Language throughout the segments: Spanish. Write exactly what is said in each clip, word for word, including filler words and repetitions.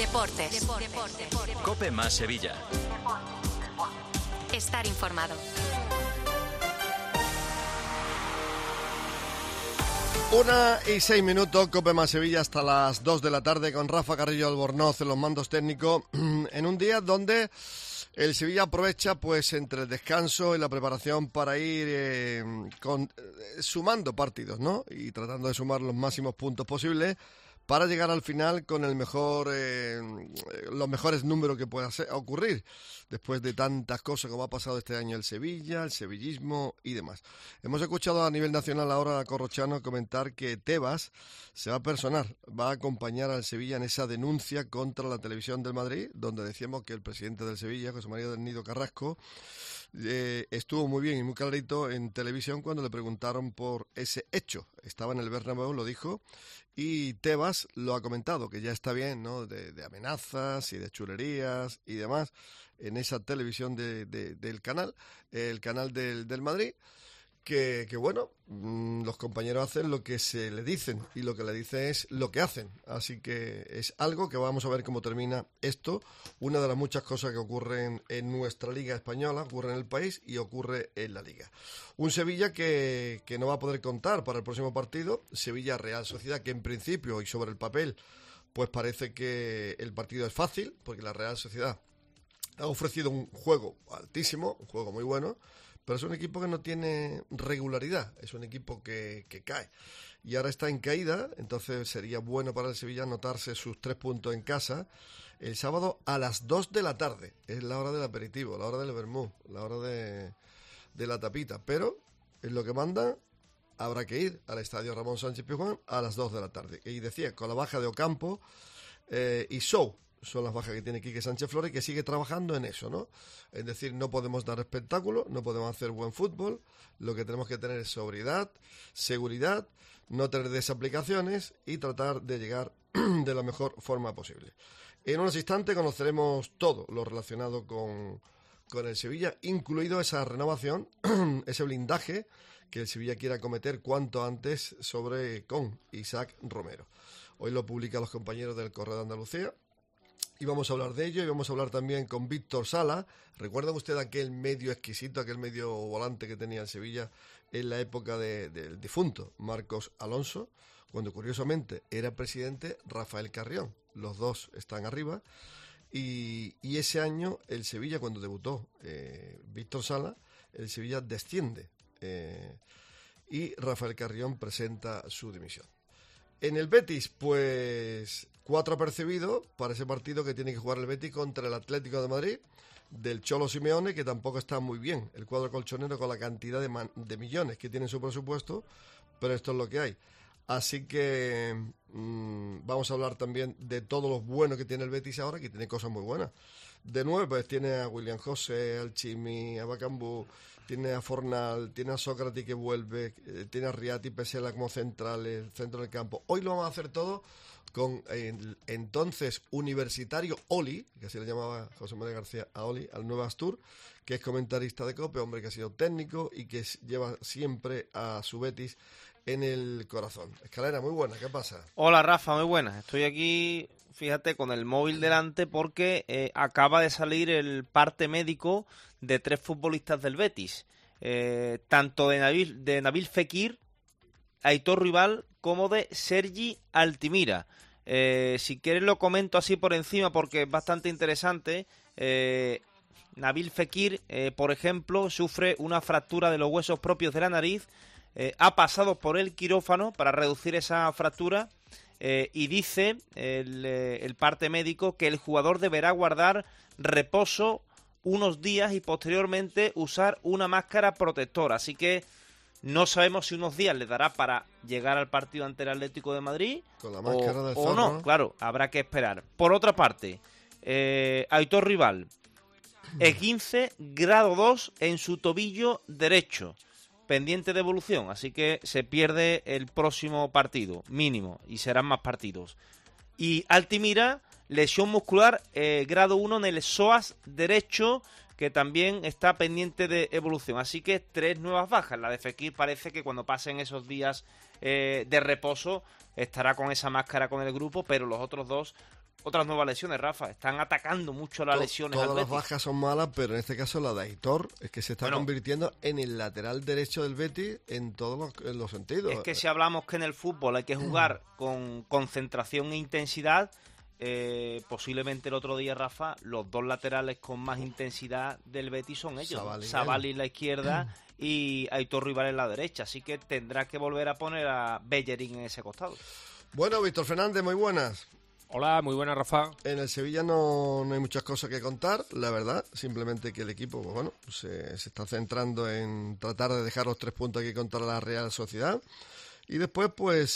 Deportes. Deportes. COPE más Sevilla. Estar informado. Una y seis minutos, COPE más Sevilla hasta las dos de la tarde con Rafa Carrillo Albornoz en los mandos técnicos, en un día donde el Sevilla aprovecha pues entre el descanso y la preparación para ir eh, con, eh, sumando partidos, ¿no? Y tratando de sumar los máximos puntos posibles para llegar al final con el mejor, eh, los mejores números que pueda ser, ocurrir después de tantas cosas como ha pasado este año el Sevilla, el sevillismo y demás. Hemos escuchado a nivel nacional ahora a Corrochano comentar que Tebas se va a personar, va a acompañar al Sevilla en esa denuncia contra la Televisión del Madrid, donde decíamos que el presidente del Sevilla, José María del Nido Carrasco, Eh, estuvo muy bien y muy clarito en televisión cuando le preguntaron por ese hecho. Estaba en el Bernabéu, lo dijo, y Tebas lo ha comentado, que ya está bien, ¿no? De, de amenazas y de chulerías y demás en esa televisión de, de, del canal, el canal del, del Madrid. Que, que bueno, mmm, los compañeros hacen lo que se le dicen y lo que le dicen es lo que hacen. Así que es algo que vamos a ver cómo termina esto. Una de las muchas cosas que ocurren en nuestra liga española, ocurre en el país y ocurre en la liga. Un Sevilla que, que no va a poder contar para el próximo partido. Sevilla-Real Sociedad, que en principio y sobre el papel pues parece que el partido es fácil, porque la Real Sociedad ha ofrecido un juego altísimo, un juego muy bueno, pero es un equipo que no tiene regularidad, es un equipo que, que cae. Y ahora está en caída, entonces sería bueno para el Sevilla anotarse sus tres puntos en casa el sábado a las dos de la tarde. Es la hora del aperitivo, la hora del vermú, la hora de, de la tapita. Pero es lo que manda, habrá que ir al estadio Ramón Sánchez Pizjuán a las dos de la tarde. Y decía, con la baja de Ocampo eh, y Sou, son las bajas que tiene Quique Sánchez Flores, que sigue trabajando en eso, ¿no? Es decir, no podemos dar espectáculo, no podemos hacer buen fútbol, lo que tenemos que tener es sobriedad, seguridad, no tener desaplicaciones y tratar de llegar de la mejor forma posible. En unos instantes conoceremos todo lo relacionado con, con el Sevilla, incluido esa renovación, ese blindaje que el Sevilla quiere acometer cuanto antes sobre con Isaac Romero. Hoy lo publican los compañeros del Correo de Andalucía. Y vamos a hablar de ello, y vamos a hablar también con Víctor Sala. ¿Recuerdan ustedes aquel medio exquisito, aquel medio volante que tenía el Sevilla en la época de, del difunto Marcos Alonso? Cuando curiosamente era presidente Rafael Carrión. Los dos están arriba. Y, y ese año el Sevilla, cuando debutó eh, Víctor Sala, el Sevilla desciende. Eh, y Rafael Carrión presenta su dimisión. En el Betis, pues cuatro apercibidos para ese partido que tiene que jugar el Betis contra el Atlético de Madrid, del Cholo Simeone, que tampoco está muy bien el cuadro colchonero con la cantidad de, man- de millones que tiene en su presupuesto, pero esto es lo que hay. Así que mmm, vamos a hablar también de todo lo bueno que tiene el Betis ahora, que tiene cosas muy buenas. De nueve, pues tiene a William José, al Chimi, a Bacambú, tiene a Fornal, tiene a Sócrates que vuelve, eh, tiene a Riati, Pesela como central, el centro del campo. Hoy lo vamos a hacer todo con el entonces universitario Oli, que así le llamaba José María García a Oli, al Nuevo Astur, que es comentarista de COPE, hombre que ha sido técnico y que lleva siempre a su Betis en el corazón. Escalera, muy buena, ¿qué pasa? Hola Rafa, muy buenas. Estoy aquí, fíjate, con el móvil delante porque eh, acaba de salir el parte médico de tres futbolistas del Betis, eh, tanto de Nabil, de Nabil Fekir, Aitor Rival, como de Sergi Altimira. Eh, si quieres lo comento así por encima porque es bastante interesante. Eh, Nabil Fekir, eh, por ejemplo, sufre una fractura de los huesos propios de la nariz. Eh, ha pasado por el quirófano para reducir esa fractura eh, y dice el, eh, el parte médico que el jugador deberá guardar reposo unos días y posteriormente usar una máscara protectora. Así que no sabemos si unos días le dará para llegar al partido ante el Atlético de Madrid con la máscara o, del o zorro, no. ¿no? Claro, habrá que esperar. Por otra parte, eh, Aitor Rival, esguince grado dos en su tobillo derecho, pendiente de evolución, así que se pierde el próximo partido, mínimo, y serán más partidos. Y Altimira, lesión muscular eh, grado uno en el psoas derecho, que también está pendiente de evolución. Así que tres nuevas bajas. La de Fekir parece que cuando pasen esos días eh, de reposo estará con esa máscara con el grupo, pero los otros dos otras nuevas lesiones, Rafa. Están atacando mucho las To- lesiones Todas al las Betis. bajas son malas, pero en este caso la de Aitor es que se está Bueno. convirtiendo en el lateral derecho del Betis en todos los, en los sentidos. Es que si hablamos que en el fútbol hay que jugar con concentración e intensidad, eh, posiblemente el otro día, Rafa, los dos laterales con más intensidad del Betis son ellos. Zabal y Zabal en la izquierda y Aitor Rival en la derecha. Así que tendrá que volver a poner a Bellerín en ese costado. Bueno, Víctor Fernández, muy buenas. Hola, muy buena, Rafa. En el Sevilla no, no hay muchas cosas que contar, la verdad. Simplemente que el equipo, pues bueno, se, se está centrando en tratar de dejar los tres puntos aquí contra la Real Sociedad. Y después, pues,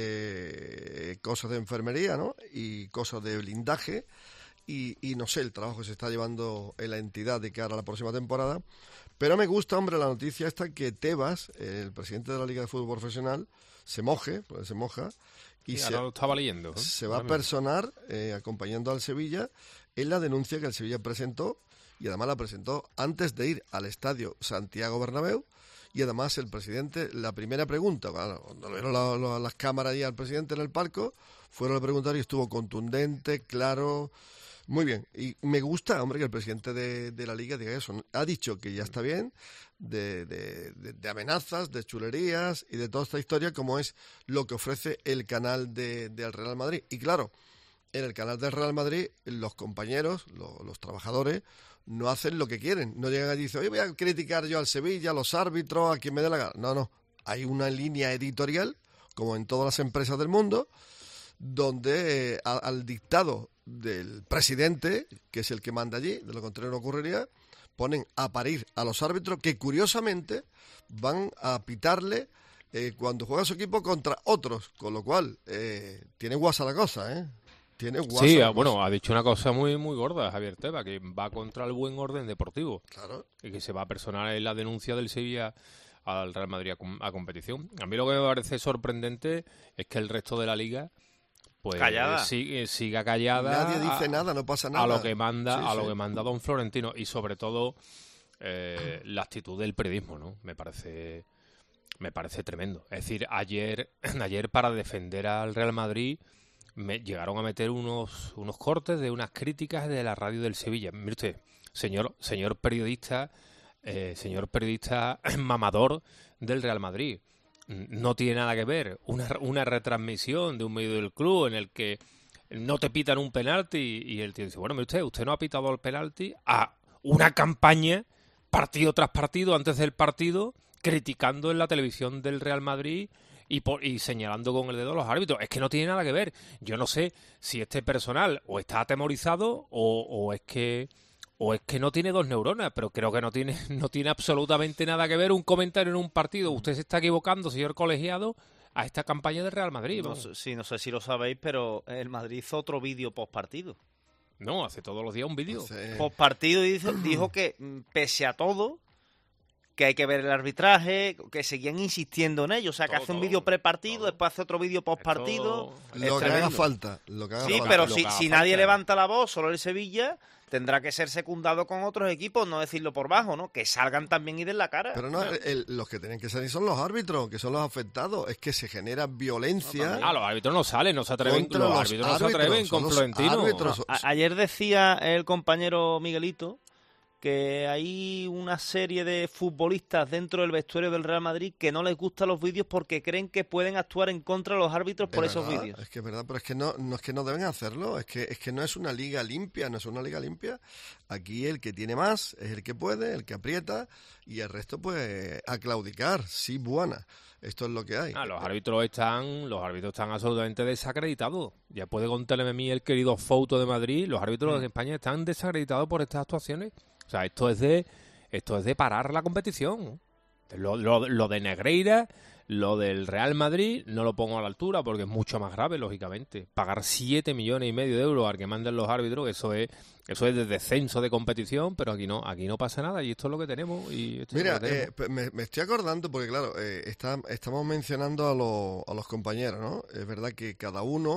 eh, cosas de enfermería, ¿no? Y cosas de blindaje. Y, y no sé, el trabajo que se está llevando en la entidad de cara a la próxima temporada. Pero me gusta, hombre, la noticia esta que Tebas, el presidente de la Liga de Fútbol Profesional, se moje, pues se moja. Y Y se, ahora lo estaba leyendo. ¿eh? se va a Ahora mismo. personar eh, acompañando al Sevilla en la denuncia que el Sevilla presentó, y además la presentó antes de ir al estadio Santiago Bernabéu. Y además el presidente, la primera pregunta, bueno, cuando le vieron la- la- las cámaras ahí al presidente en el palco, fueron a preguntar y estuvo contundente, claro, muy bien. Y me gusta, hombre, que el presidente de, de la Liga diga eso. Ha dicho que ya está bien de, de, de- de amenazas, de chulerías y de toda esta historia, como es lo que ofrece el canal de, del Real Madrid. Y claro, en el canal del Real Madrid, los compañeros, lo- los trabajadores, no hacen lo que quieren. No llegan allí y dicen, oye, voy a criticar yo al Sevilla, a los árbitros, a quien me dé la gana. No, no. Hay una línea editorial, como en todas las empresas del mundo, donde eh, a- al dictado del presidente, que es el que manda allí, de lo contrario no ocurriría, ponen a parir a los árbitros que curiosamente van a pitarle eh, cuando juega su equipo contra otros, con lo cual eh, tiene guasa la cosa, ¿eh? Tiene guasa Sí, la ah, cosa. bueno, ha dicho una cosa muy muy gorda Javier Tebas, que va contra el buen orden deportivo Claro. y que se va a personar en la denuncia del Sevilla al Real Madrid a, com- a competición. A mí lo que me parece sorprendente es que el resto de la liga pues Callada. sigue- siga callada. Nadie dice a- nada, no pasa nada. A lo que manda, Sí, a lo sí. que manda don Florentino y sobre todo eh, la actitud del periodismo, ¿no? Me parece me parece tremendo. Es decir, ayer ayer para defender al Real Madrid me llegaron a meter unos unos cortes de unas críticas de la radio del Sevilla. Mire usted, señor señor periodista, eh, señor periodista mamador del Real Madrid. No tiene nada que ver una, una retransmisión de un medio del club en el que no te pitan un penalti y el tío dice, bueno, mire usted, usted no ha pitado el penalti, a una campaña partido tras partido, antes del partido, criticando en la televisión del Real Madrid y, por, y señalando con el dedo a los árbitros. Es que no tiene nada que ver. Yo no sé si este personal o está atemorizado o, o es que o es que no tiene dos neuronas, pero creo que no tiene no tiene absolutamente nada que ver un comentario en un partido. Usted se está equivocando, señor colegiado, a esta campaña del Real Madrid. No, vamos. sé- sí, no sé si lo sabéis, pero el Madrid hizo otro vídeo post partido. No, hace todos los días un vídeo. Sí. Post partido dijo, dijo que mm, pese a todo, que hay que ver el arbitraje, que seguían insistiendo en ello. O sea, que Todo, hace un todo, vídeo prepartido, todo. después hace otro vídeo post partido. Esto- Lo que haga tremendo. falta. Lo que haga Sí, falta. pero lo si, que haga si falta. nadie levanta la voz, solo el Sevilla, tendrá que ser secundado con otros equipos, no decirlo por bajo, ¿no? Que salgan también y den la cara. Pero no, el- los que tienen que salir son los árbitros, que son los afectados. Es que se genera violencia. Ah, los árbitros no salen, no se atreven, Contra los, los árbitros no se árbitros, atreven son con los Florentino. árbitros. A- ayer decía el compañero Miguelito que hay una serie de futbolistas dentro del vestuario del Real Madrid que no les gustan los vídeos porque creen que pueden actuar en contra de los árbitros por Es esos verdad, vídeos. Es que es verdad, pero es que no, no es que no deben hacerlo, es que es que no es una liga limpia, no es una liga limpia. Aquí el que tiene más es el que puede, el que aprieta, y el resto pues a claudicar, sí, buena. Esto es lo que hay. Ah, los árbitros están, los árbitros están absolutamente desacreditados. Ya puede contarle a mí el querido Fouto de Madrid, los árbitros de España están desacreditados por estas actuaciones. O sea, esto es de, esto es de parar la competición. Lo, lo, lo de Negreira, lo del Real Madrid, no lo pongo a la altura porque es mucho más grave, lógicamente. Pagar siete millones y medio de euros al que mandan los árbitros, eso es, eso es de descenso de competición, pero aquí no, aquí no pasa nada y esto es lo que tenemos. Y esto es Mira, lo que tenemos. eh, pe- me, me estoy acordando porque, claro, eh, está- estamos mencionando a, los- a los compañeros, ¿no? Es verdad que cada uno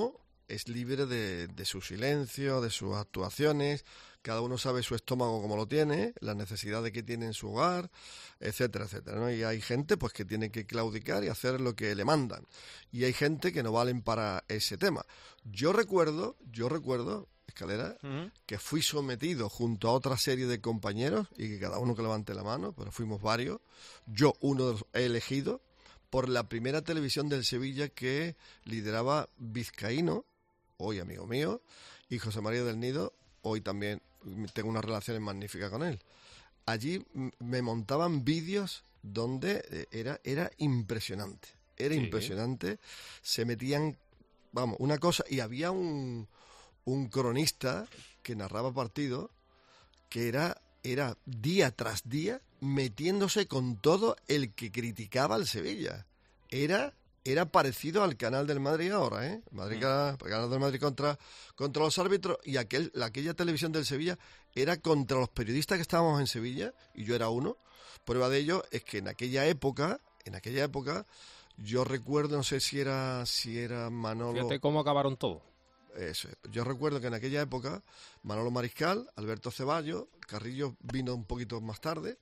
es libre de, de su silencio, de sus actuaciones. Cada uno sabe su estómago como lo tiene, las necesidades que tiene en su hogar, etcétera, etcétera, ¿no? Y hay gente pues que tiene que claudicar y hacer lo que le mandan. Y hay gente que no valen para ese tema. Yo recuerdo, yo recuerdo, Escalera, uh-huh. que fui sometido junto a otra serie de compañeros, y que cada uno que levante la mano, pero fuimos varios, yo uno de los elegidos, por la primera televisión del Sevilla que lideraba Vizcaíno, hoy amigo mío, y José María del Nido, hoy también tengo unas relaciones magníficas con él. Allí me montaban vídeos donde era, era impresionante, era sí. impresionante, se metían, vamos, una cosa, y había un, un cronista que narraba partidos que era, era día tras día metiéndose con todo el que criticaba al Sevilla. Era... Era parecido al Canal del Madrid ahora, ¿eh? Madrid, mm. Canal del Madrid contra, contra los árbitros, y aquel, aquella televisión del Sevilla era contra los periodistas que estábamos en Sevilla, y yo era uno. Prueba de ello es que en aquella época, en aquella época, yo recuerdo, no sé si era, si era Manolo... Fíjate cómo acabaron todos. Eso, yo recuerdo que en aquella época, Manolo Mariscal, Alberto Ceballos, Carrillo vino un poquito más tarde,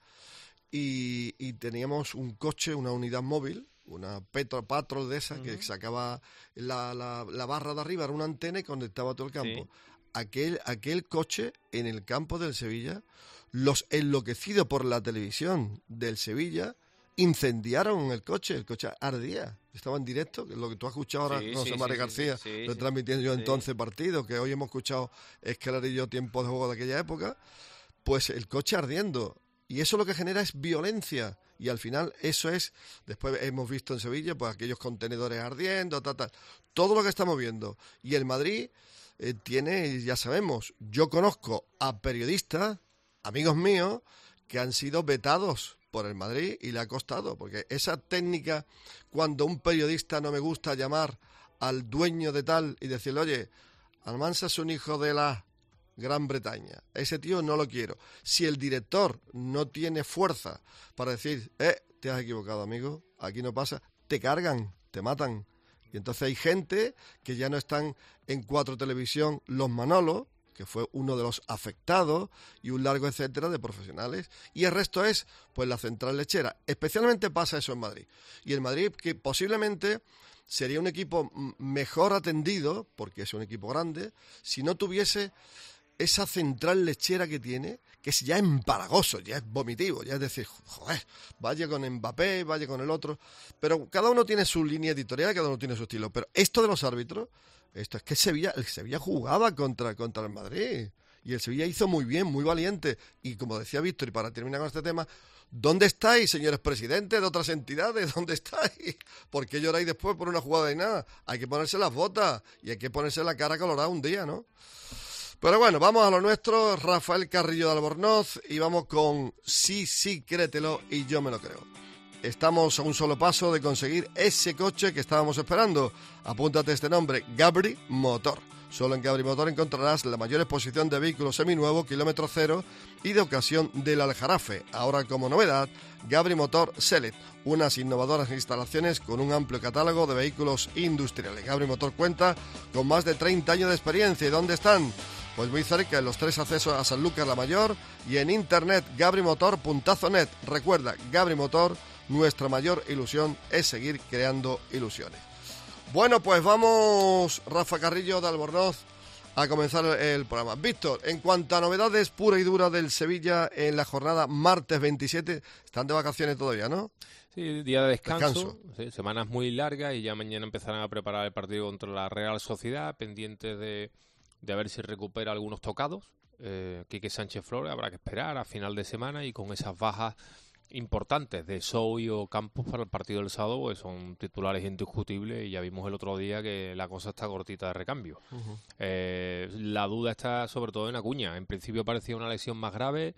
y, y teníamos un coche, una unidad móvil, una Petro Patrol de esa, uh-huh. que sacaba la, la, la barra de arriba, era una antena y conectaba todo el campo. Sí. Aquel, aquel coche en el campo del Sevilla, los enloquecidos por la televisión del Sevilla incendiaron el coche, el coche ardía. Estaba en directo, que es lo que tú has escuchado ahora, sí, no sé, sí, María sí, García, sí, sí, lo sí. transmitiendo yo sí. entonces partido, que hoy hemos escuchado Escalar y yo tiempos de juego de aquella época, pues el coche ardiendo. Y eso lo que genera es violencia. Y al final eso es, después hemos visto en Sevilla, pues aquellos contenedores ardiendo, tal, tal. Todo lo que estamos viendo. Y el Madrid eh, tiene, ya sabemos, yo conozco a periodistas, amigos míos, que han sido vetados por el Madrid y le ha costado. Porque esa técnica, cuando un periodista no me gusta llamar al dueño de tal y decirle, oye, Almansa es un hijo de la... Gran Bretaña, ese tío no lo quiero. Si el director no tiene fuerza para decir, eh, te has equivocado, amigo, aquí no pasa, te cargan, te matan. Y entonces hay gente que ya no están en Cuatro Televisión, los Manolo, que fue uno de los afectados, y un largo etcétera de profesionales, y el resto es pues la central lechera. Especialmente pasa eso en Madrid. Y el Madrid, que posiblemente sería un equipo mejor atendido, porque es un equipo grande, si no tuviese esa central lechera que tiene, que es ya empalagoso, ya es vomitivo, ya es decir, joder, vaya con Mbappé, vaya con el otro, pero cada uno tiene su línea editorial, cada uno tiene su estilo, pero esto de los árbitros, esto es que Sevilla, el Sevilla jugaba contra, contra el Madrid, y el Sevilla hizo muy bien, muy valiente, y como decía Víctor, y para terminar con este tema, ¿dónde estáis, señores presidentes de otras entidades? ¿Dónde estáis? ¿Por qué lloráis después por una jugada y nada? Hay que ponerse las botas, y hay que ponerse la cara colorada un día, ¿no? Pero bueno, vamos a lo nuestro, Rafael Carrillo de Albornoz, y vamos con Sí, sí, créetelo, y yo me lo creo. Estamos a un solo paso de conseguir ese coche que estábamos esperando. Apúntate este nombre, Gabri Motor. Solo en Gabri Motor encontrarás la mayor exposición de vehículos seminuevos, kilómetro cero y de ocasión del Aljarafe. Ahora como novedad, Gabri Motor Select, unas innovadoras instalaciones con un amplio catálogo de vehículos industriales. Gabri Motor cuenta con más de treinta años de experiencia. ¿Y dónde están? Pues muy cerca, en los tres accesos a Sanlúcar la Mayor, y en internet gabrimotor punto net. Recuerda, Gabri Motor, nuestra mayor ilusión es seguir creando ilusiones. Bueno, pues vamos, Rafa Carrillo de Albornoz, a comenzar el programa. Víctor, en cuanto a novedades pura y dura del Sevilla en la jornada martes veintisiete, están de vacaciones todavía, ¿no? Sí, día de descanso, descanso. Sí, semanas muy largas, y ya mañana empezarán a preparar el partido contra la Real Sociedad, pendientes de... de ver si recupera algunos tocados. Eh, Quique Sánchez Flores habrá que esperar a final de semana, y con esas bajas importantes de Sou y Ocampos para el partido del sábado, pues son titulares indiscutibles, y ya vimos el otro día que la cosa está cortita de recambio. Uh-huh. Eh, la duda está sobre todo en Acuña. En principio parecía una lesión más grave,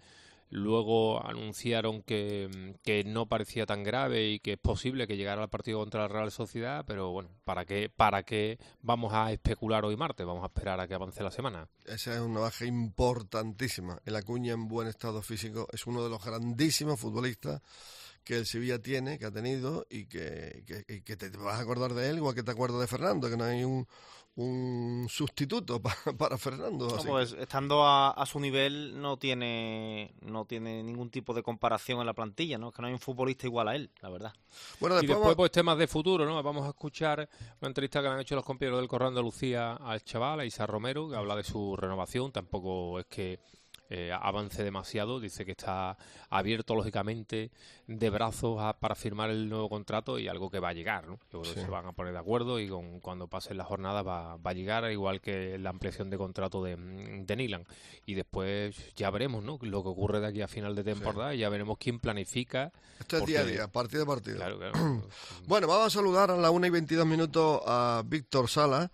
luego anunciaron que, que no parecía tan grave y que es posible que llegara al partido contra la Real Sociedad, pero bueno, ¿para qué, para qué vamos a especular hoy martes? Vamos a esperar a que avance la semana. Esa es una baja importantísima. El Acuña en buen estado físico es uno de los grandísimos futbolistas que el Sevilla tiene, que ha tenido, y que, que, y que te vas a acordar de él igual que te acuerdas de Fernando, que no hay un, un sustituto pa, para Fernando. No, así pues que... estando a, a su nivel no tiene no tiene ningún tipo de comparación en la plantilla, ¿no? Es que no hay un futbolista igual a él, la verdad. Bueno, Y después, después, pues, temas de futuro, ¿no? Vamos a escuchar una entrevista que le han hecho los compañeros del Correo de Andalucía al chaval, a Isa Romero, que habla de su renovación. Tampoco es que eh, avance demasiado. Dice que está abierto, lógicamente, de brazos a, para firmar el nuevo contrato y algo que va a llegar, ¿no? Yo creo Sí. que se van a poner de acuerdo y con, cuando pasen la jornada va, va a llegar, igual que la ampliación de contrato de, de Nilan. Y después ya veremos, ¿no? Lo que ocurre de aquí a final de temporada Sí. y ya veremos quién planifica. Esto es porque... día a día, partido a partido. Claro, claro. Bueno, vamos a saludar a la una y veintidós minutos a Víctor Sala,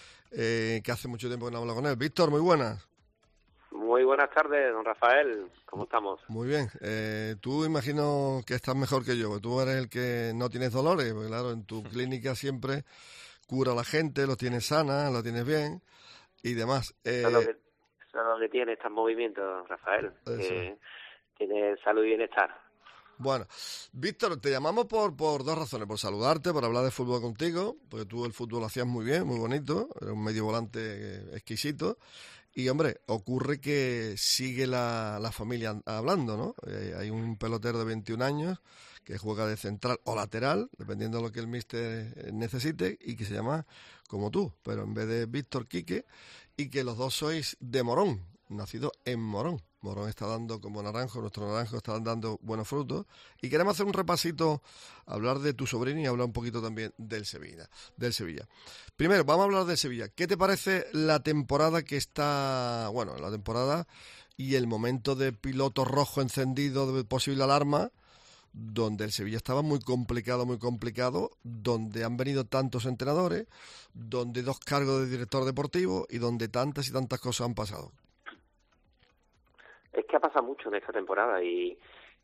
eh, que hace mucho tiempo que no hablo con él. Víctor, muy buenas. Muy buenas tardes, don Rafael. ¿Cómo estamos? Muy bien. Eh, tú imagino que estás mejor que yo, porque tú eres el que no tienes dolores, porque claro, en tu clínica siempre cura a la gente, lo tienes sana, lo tienes bien y demás. Eh, Eso, es lo que, eso es lo que tiene este movimiento, don Rafael. Que tiene salud y bienestar. Bueno, Víctor, te llamamos por, por dos razones. Por saludarte, por hablar de fútbol contigo, porque tú el fútbol lo hacías muy bien, muy bonito, eres un medio volante eh, exquisito. Y, hombre, ocurre que sigue la, la familia hablando, ¿no? Eh, hay un pelotero de veintiún años que juega de central o lateral, dependiendo de lo que el míster necesite, y que se llama como tú, pero en vez de Víctor, Quique, y que los dos sois de Morón, nacido en Morón. Morón está dando como naranjo, nuestro naranjo está dando buenos frutos. Y queremos hacer un repasito, hablar de tu sobrino y hablar un poquito también del Sevilla. Del Sevilla. Primero, vamos a hablar del Sevilla. ¿Qué te parece la temporada que está, bueno, la temporada y el momento de piloto rojo encendido de posible alarma, donde el Sevilla estaba muy complicado, muy complicado, donde han venido tantos entrenadores, donde dos cargos de director deportivo y donde tantas y tantas cosas han pasado? Es que ha pasado mucho en esta temporada y,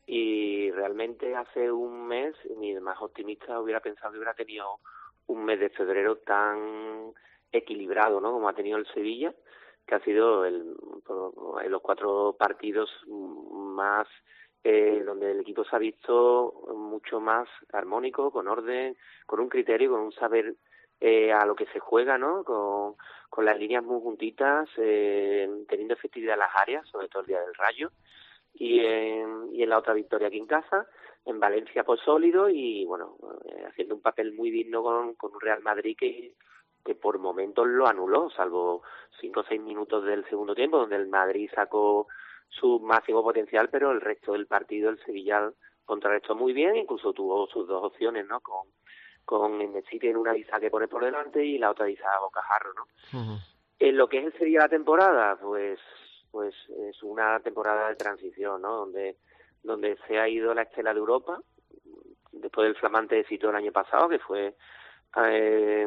y realmente hace un mes ni el más optimista hubiera pensado que hubiera tenido un mes de febrero tan equilibrado, ¿no? Como ha tenido el Sevilla, que ha sido el, en los cuatro partidos más eh, donde el equipo se ha visto mucho más armónico, con orden, con un criterio, con un saber eh, a lo que se juega, ¿no? Con, con las líneas muy juntitas, eh, teniendo efectividad en las áreas, sobre todo el día del Rayo, y en, y en la otra victoria aquí en casa, en Valencia pues sólido y bueno, eh, haciendo un papel muy digno con, con un Real Madrid que, que por momentos lo anuló, salvo cinco o seis minutos del segundo tiempo, donde el Madrid sacó su máximo potencial, pero el resto del partido el Sevilla contrarrestó muy bien, incluso tuvo sus dos opciones, ¿no? Con con en el sitio en una Isa que pone por delante y la otra Isa a bocajarro, ¿no? Uh-huh. En lo que es el Sevilla la temporada, pues pues es una temporada de transición, ¿no? Donde donde se ha ido la estela de Europa después del flamante éxito del año pasado, que fue eh,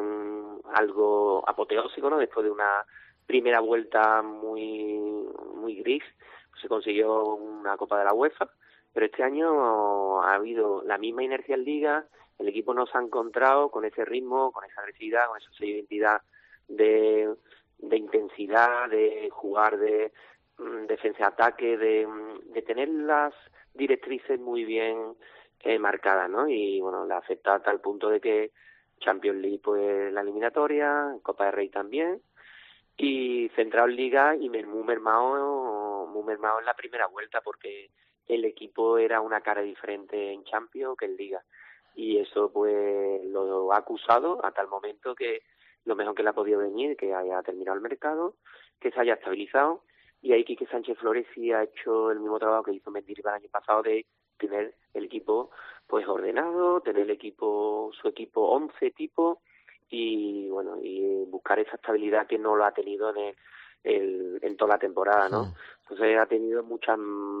algo apoteósico, ¿no? Después de una primera vuelta muy muy gris, pues se consiguió una Copa de la UEFA, pero este año ha habido la misma inercia en Liga. El equipo no se ha encontrado con ese ritmo, con esa agresividad, con esa identidad de, de intensidad, de jugar de um, defensa-ataque, de, de tener las directrices muy bien eh, marcadas, ¿no? Y bueno, la afecta a tal punto de que Champions League, pues la eliminatoria, Copa de Rey también, y centrado en Liga y muy mermado, muy mermado en la primera vuelta, porque el equipo era una cara diferente en Champions que en Liga. Y eso pues lo ha acusado a tal momento que lo mejor que le ha podido venir, que haya terminado el mercado, que se haya estabilizado, y ahí Quique Sánchez Flores sí ha hecho el mismo trabajo que hizo Mendilibar el año pasado, de tener el equipo pues ordenado, tener el equipo, su equipo once tipo, y bueno, y buscar esa estabilidad que no lo ha tenido en el, el, en toda la temporada, ¿no? Sí. Entonces ha tenido muchas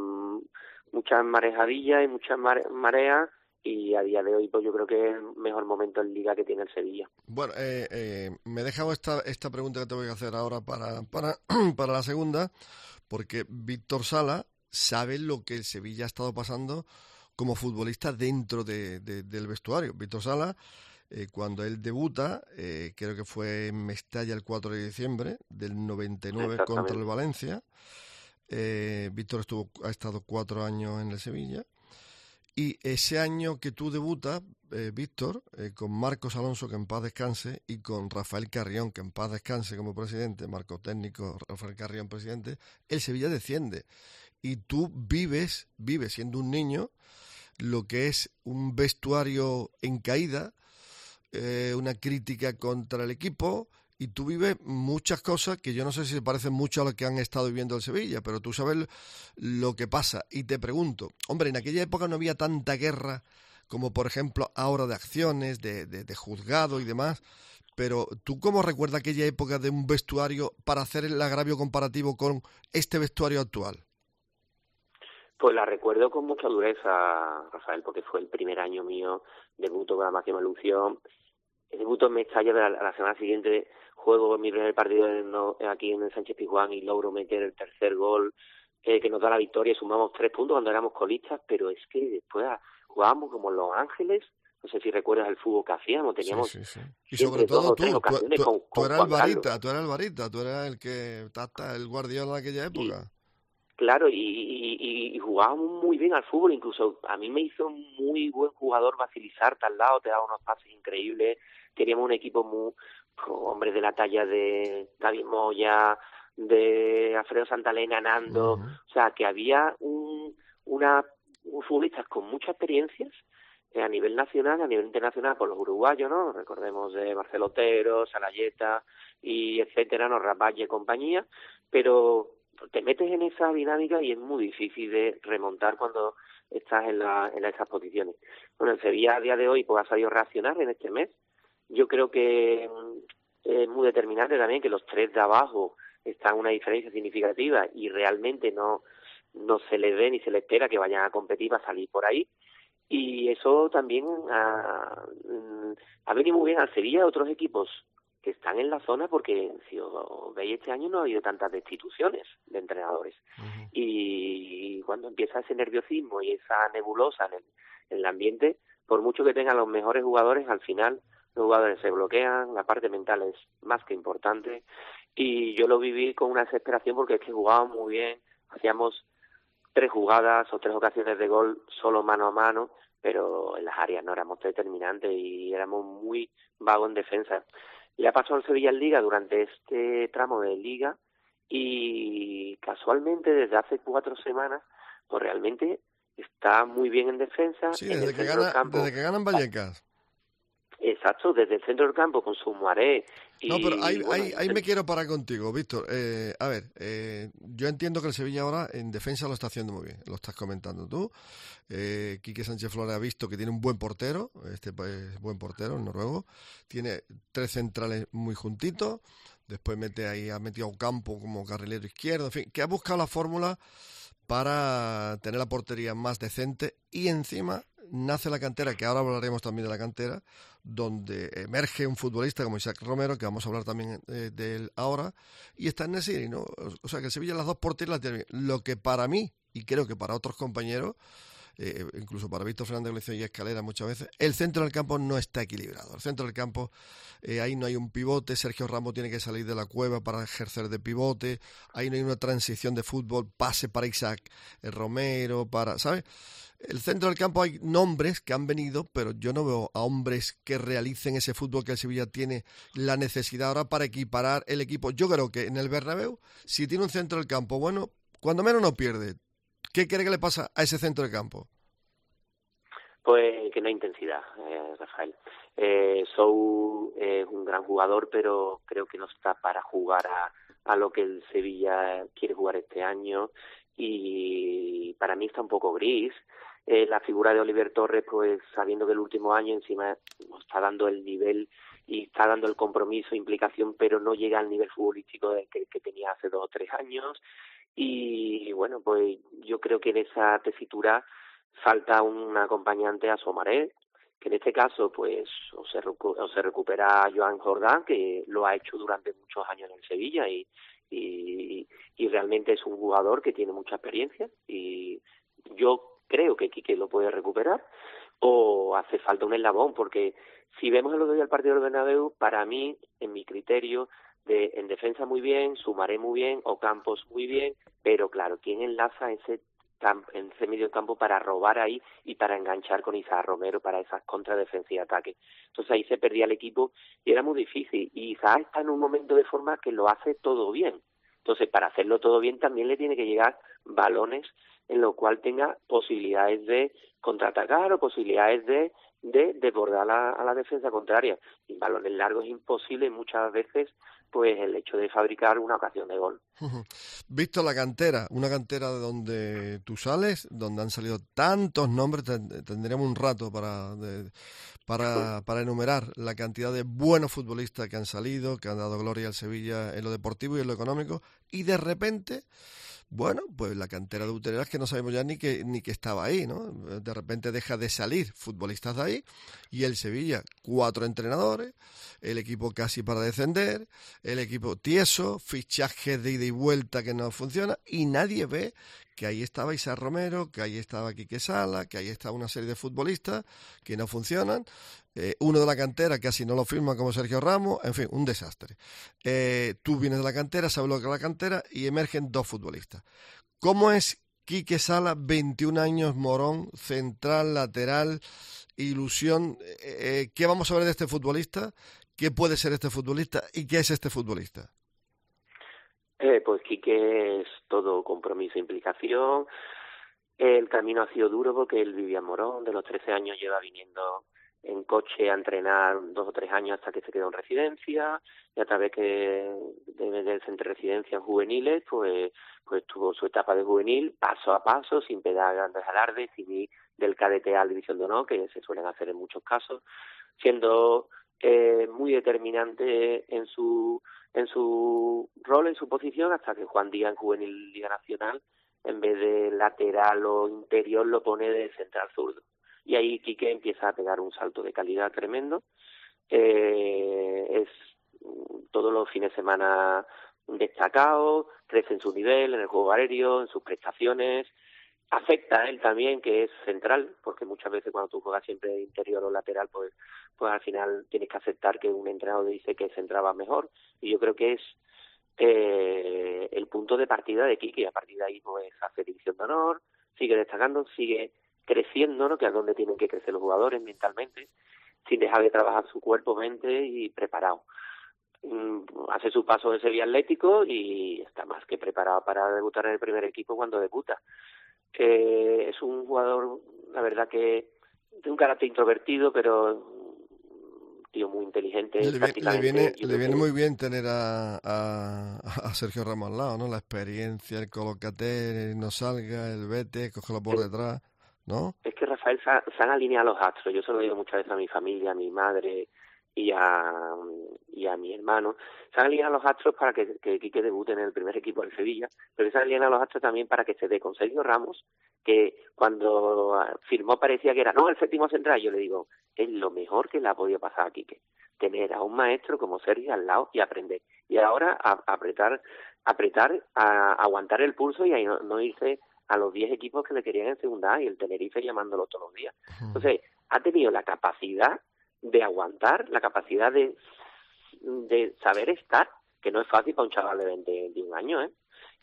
muchas marejadillas y muchas mare, mareas, y a día de hoy pues yo creo que es el mejor momento en Liga que tiene el Sevilla. Bueno, eh, eh, me he dejado esta, esta pregunta que te voy a hacer ahora para, para, para la segunda, porque Víctor Sala sabe lo que el Sevilla ha estado pasando como futbolista dentro de, de, del vestuario. Víctor Sala, eh, cuando él debuta, eh, creo que fue en Mestalla el cuatro de diciembre del noventa y nueve contra el Valencia. Eh, Víctor estuvo ha estado cuatro años en el Sevilla. Y ese año que tú debutas, eh, Víctor, eh, con Marcos Alonso, que en paz descanse, y con Rafael Carrión, que en paz descanse como presidente, Marco técnico, Rafael Carrión presidente, el Sevilla desciende. Y tú vives, vives siendo un niño, lo que es un vestuario en caída, eh, una crítica contra el equipo, y tú vives muchas cosas que yo no sé si se parecen mucho a lo que han estado viviendo el Sevilla, pero tú sabes lo que pasa. Y te pregunto, hombre, en aquella época no había tanta guerra como por ejemplo ahora de acciones, de, de, de juzgado y demás, pero ¿tú cómo recuerdas aquella época de un vestuario para hacer el agravio comparativo con este vestuario actual? Pues la recuerdo con mucha dureza, Rafael, porque fue el primer año mío, debuto con la máxima ilusión. El debuto en Mestalla, a la, a la semana siguiente juego mi primer partido en, no, aquí en el Sánchez Pizjuán y logro meter el tercer gol eh, que nos da la victoria y sumamos tres puntos cuando éramos colistas, pero es que después jugábamos como Los Ángeles. No sé si recuerdas el fútbol que hacíamos, teníamos sí, sí, sí. Y sobre todo tú, tú, tú, con, tú con eras Juan el varita, Carlos. tú eras el varita, tú eras el que tata, el Guardiola de aquella época. Y, claro, y, y, y jugábamos muy bien al fútbol, incluso a mí me hizo muy buen jugador Basilizar al lado, te daba unos pases increíbles, teníamos un equipo muy, hombres de la talla de David Moya, de Alfredo Santalena, Nando, uh-huh. O sea, que había un, una, un futbolistas con muchas experiencias eh, a nivel nacional, a nivel internacional, con los uruguayos, ¿no? Recordemos de Marcelo Otero, Salayeta y etcétera, ¿no? Raballe y compañía, pero te metes en esa dinámica y es muy difícil de remontar cuando estás en, la, en esas posiciones. Bueno, el Sevilla a día de hoy pues ha sabido reaccionar en este mes. Yo creo que es muy determinante también que los tres de abajo están a una diferencia significativa y realmente no, no se les ve ni se les espera que vayan a competir para salir por ahí. Y eso también ha, ha venido muy bien al Sevilla a otros equipos que están en la zona, porque si os veis este año no ha habido tantas destituciones de entrenadores. Uh-huh. Y cuando empieza ese nerviosismo y esa nebulosa en el, en el ambiente, por mucho que tengan los mejores jugadores, al final los jugadores se bloquean, la parte mental es más que importante, y yo lo viví con una desesperación porque es que jugábamos muy bien, hacíamos tres jugadas o tres ocasiones de gol solo mano a mano, pero en las áreas no éramos determinantes y éramos muy vagos en defensa. Le ha pasado al Sevilla en Liga durante este tramo de Liga y casualmente desde hace cuatro semanas pues realmente está muy bien en defensa. Sí, en desde, el que centro gana, del campo. desde que ganan Vallecas. Exacto, desde el centro del campo con su Muaré. Y, no, pero ahí, bueno, ahí, ahí me quiero parar contigo, Víctor. Eh, a ver, eh, yo entiendo que el Sevilla ahora en defensa lo está haciendo muy bien, lo estás comentando tú. Eh, Quique Sánchez Flores ha visto que tiene un buen portero, este es buen portero, el noruego. Tiene tres centrales muy juntitos, después mete ahí, ha metido a Ocampo como carrilero izquierdo, en fin, que ha buscado la fórmula para tener la portería más decente y encima nace la cantera, que ahora hablaremos también de la cantera, donde emerge un futbolista como Isaac Romero, que vamos a hablar también eh, de él ahora, y está en Nesiri, ¿no? O sea que el Sevilla las dos porterías las tiene bien. Lo que para mí, y creo que para otros compañeros, eh, incluso para Víctor Fernández Galicia y Escalera muchas veces, el centro del campo no está equilibrado. El centro del campo, eh, ahí no hay un pivote, Sergio Ramos tiene que salir de la cueva para ejercer de pivote, ahí no hay una transición de fútbol, pase para Isaac eh, Romero, para, ¿sabes? El centro del campo hay nombres que han venido, pero yo no veo a hombres que realicen ese fútbol que el Sevilla tiene la necesidad ahora para equiparar el equipo. Yo creo que en el Bernabéu, si tiene un centro del campo bueno, cuando menos no pierde. ¿Qué cree que le pasa a ese centro del campo? Pues que no hay intensidad, eh, Rafael. Eh, Sou es un gran jugador, pero creo que no está para jugar a, a lo que el Sevilla quiere jugar este año. Y para mí está un poco gris. Eh, la figura de Oliver Torres, pues sabiendo que el último año encima está dando el nivel y está dando el compromiso, implicación, pero no llega al nivel futbolístico de que, que tenía hace dos o tres años. Y bueno, pues yo creo que en esa tesitura falta un acompañante a Somaré, que en este caso pues o se, recu- o se recupera a Joan Jordán, que lo ha hecho durante muchos años en el Sevilla y, y, y realmente es un jugador que tiene mucha experiencia y yo creo que Quique lo puede recuperar, o hace falta un eslabón, porque si vemos el otro día el partido del Bernabéu, para mí, en mi criterio, de en defensa muy bien, Sumaré muy bien, Ocampos muy bien, pero claro, ¿quién enlaza ese campo, en ese medio campo para robar ahí y para enganchar con Isaac Romero para esas contradefensas y ataques. Entonces ahí se perdía el equipo y era muy difícil. Y Isaac está en un momento de forma que lo hace todo bien. Entonces, para hacerlo todo bien también le tiene que llegar balones en lo cual tenga posibilidades de contraatacar o posibilidades de de desbordar a la, a la defensa contraria. Y balones largos es imposible muchas veces, pues el hecho de fabricar una ocasión de gol. Visto la cantera, una cantera de donde tú sales, donde han salido tantos nombres, tendríamos un rato para de, para, para enumerar la cantidad de buenos futbolistas que han salido, que han dado gloria al Sevilla en lo deportivo y en lo económico, y de repente, bueno, pues la cantera de Utrera que no sabemos ya ni que ni que estaba ahí, ¿no? De repente deja de salir futbolistas de ahí y el Sevilla, cuatro entrenadores, el equipo casi para descender, el equipo tieso, fichajes de ida y vuelta que no funciona y nadie ve que ahí estaba Isaac Romero, que ahí estaba Quique Sala, que ahí estaba una serie de futbolistas que no funcionan, eh, uno de la cantera casi no lo firma como Sergio Ramos, en fin, un desastre. Eh, tú vienes de la cantera, sabes lo que es la cantera y emergen dos futbolistas. ¿Cómo es Quique Sala, veintiún años, morón, central, lateral, ilusión? Eh, ¿Qué vamos a ver de este futbolista? ¿Qué puede ser este futbolista? ¿Y qué es este futbolista? Eh, pues Quique es todo compromiso e implicación. El camino ha sido duro porque él vivía en Morón, de los trece años lleva viniendo en coche a entrenar dos o tres años hasta que se quedó en residencia, y a través que de, de centro de residencias juveniles, pues pues tuvo su etapa de juvenil paso a paso, sin pegar grandes alardes, sin ir del cadete a la división de honor, que se suelen hacer en muchos casos, siendo eh, muy determinante en su en su rol, en su posición, hasta que Juan Díaz en Juvenil Liga Nacional, en vez de lateral o interior, lo pone de central zurdo. Y ahí Quique empieza a pegar un salto de calidad tremendo. Eh, es todos los fines de semana destacado, crece en su nivel, en el juego aéreo, en sus prestaciones. Afecta a él también, que es central, porque muchas veces cuando tú juegas siempre interior o lateral, pues pues al final tienes que aceptar que un entrenador dice que central va mejor. Y yo creo que es eh, el punto de partida de Quique. A partir de ahí pues hace división de honor, sigue destacando, sigue creciendo, ¿no? Que es donde tienen que crecer los jugadores mentalmente, sin dejar de trabajar su cuerpo, mente y preparado. Hace su paso de Sevilla Atlético y está más que preparado para debutar en el primer equipo cuando debuta. Eh, es un jugador, la verdad que de un carácter introvertido, pero tío muy inteligente. Le, le viene, le viene que... muy bien tener a, a, a Sergio Ramos al lado, ¿no? La experiencia, el colócate, no salga, el vete, cógelo por detrás, ¿no? Es que Rafael se, se han alineado los astros. Yo se lo digo muchas veces a mi familia, a mi madre y a, y a mi hermano. Se han alineado los astros para que, que Quique debute en el primer equipo del Sevilla, pero se han alineado los astros también para que se dé con Sergio Ramos, que cuando firmó parecía que era, no, el séptimo central. Yo le digo, es lo mejor que le ha podido pasar a Quique, tener a un maestro como Sergio al lado y aprender. Y ahora a, a apretar, apretar, a, a aguantar el pulso y a no, no irse a los diez equipos que le querían en segunda A y el Tenerife llamándolo todos los días. Entonces, ha tenido la capacidad de aguantar, la capacidad de, de saber estar, que no es fácil para un chaval de veinte, veintiún años, ¿eh?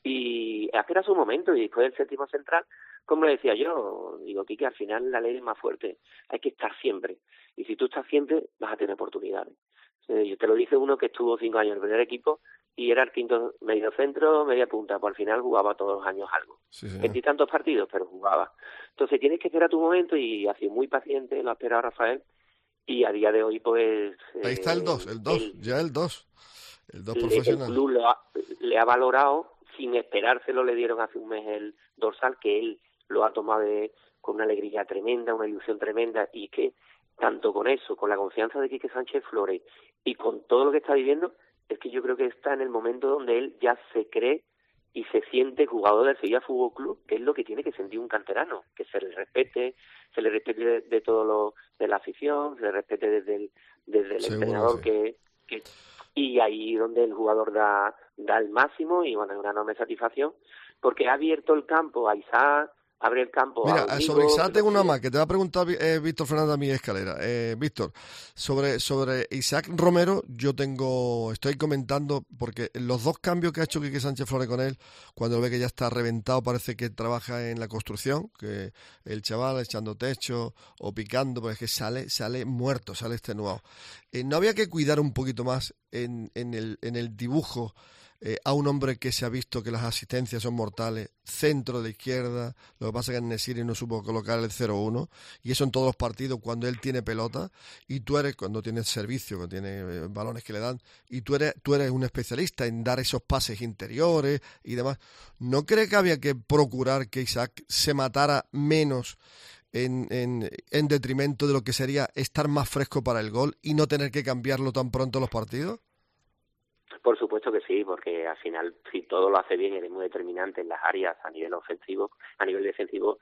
Y espera su momento, y después del séptimo central, como le decía yo, digo, Quique, al final la ley es más fuerte, hay que estar siempre, y si tú estás siempre, vas a tener oportunidades. Yo te lo dice uno que estuvo cinco años en el primer equipo y era el quinto medio centro, media punta, pues al final jugaba todos los años algo. Sí, sí. Veintitantos partidos, pero jugaba. Entonces tienes que esperar tu momento y ha sido muy paciente, lo ha esperado Rafael, y a día de hoy pues... Ahí está el dos, el dos, el, ya el dos, el dos le, profesional. El club lo ha, le ha valorado, sin esperárselo le dieron hace un mes el dorsal, que él lo ha tomado de, con una alegría tremenda, una ilusión tremenda, y que tanto con eso, con la confianza de Quique Sánchez Flores y con todo lo que está viviendo, es que yo creo que está en el momento donde él ya se cree y se siente jugador del Sevilla Fútbol Club, que es lo que tiene que sentir un canterano, que se le respete, se le respete de, de todo lo de la afición, se le respete desde el, desde el Seguro, entrenador sí. que, que y ahí donde el jugador da da el máximo y bueno, es una enorme satisfacción porque ha abierto el campo a Isaac, abre el campo. Mira, a sobre Isaac Isaac tengo una más, que te va a preguntar eh, Víctor Fernández a mi escalera. Eh, Víctor, sobre, sobre Isaac Romero, yo tengo, estoy comentando, porque los dos cambios que ha hecho Quique Sánchez Flores con él, cuando lo ve que ya está reventado, parece que trabaja en la construcción, que el chaval echando techo o picando, pues es que sale, sale muerto, sale extenuado. Eh, ¿No había que cuidar un poquito más en, en, el, en el dibujo Eh, a un hombre que se ha visto que las asistencias son mortales, centro de izquierda, lo que pasa es que Nesiri no supo colocar el cero uno, y eso en todos los partidos cuando él tiene pelota, y tú eres, cuando tienes servicio, cuando tienes eh, balones que le dan, y tú eres, tú eres un especialista en dar esos pases interiores y demás, ¿no cree que había que procurar que Isaac se matara menos en, en, en detrimento de lo que sería estar más fresco para el gol y no tener que cambiarlo tan pronto los partidos? Por supuesto que sí, porque al final, si todo lo hace bien, eres muy determinante en las áreas a nivel ofensivo, a nivel defensivo,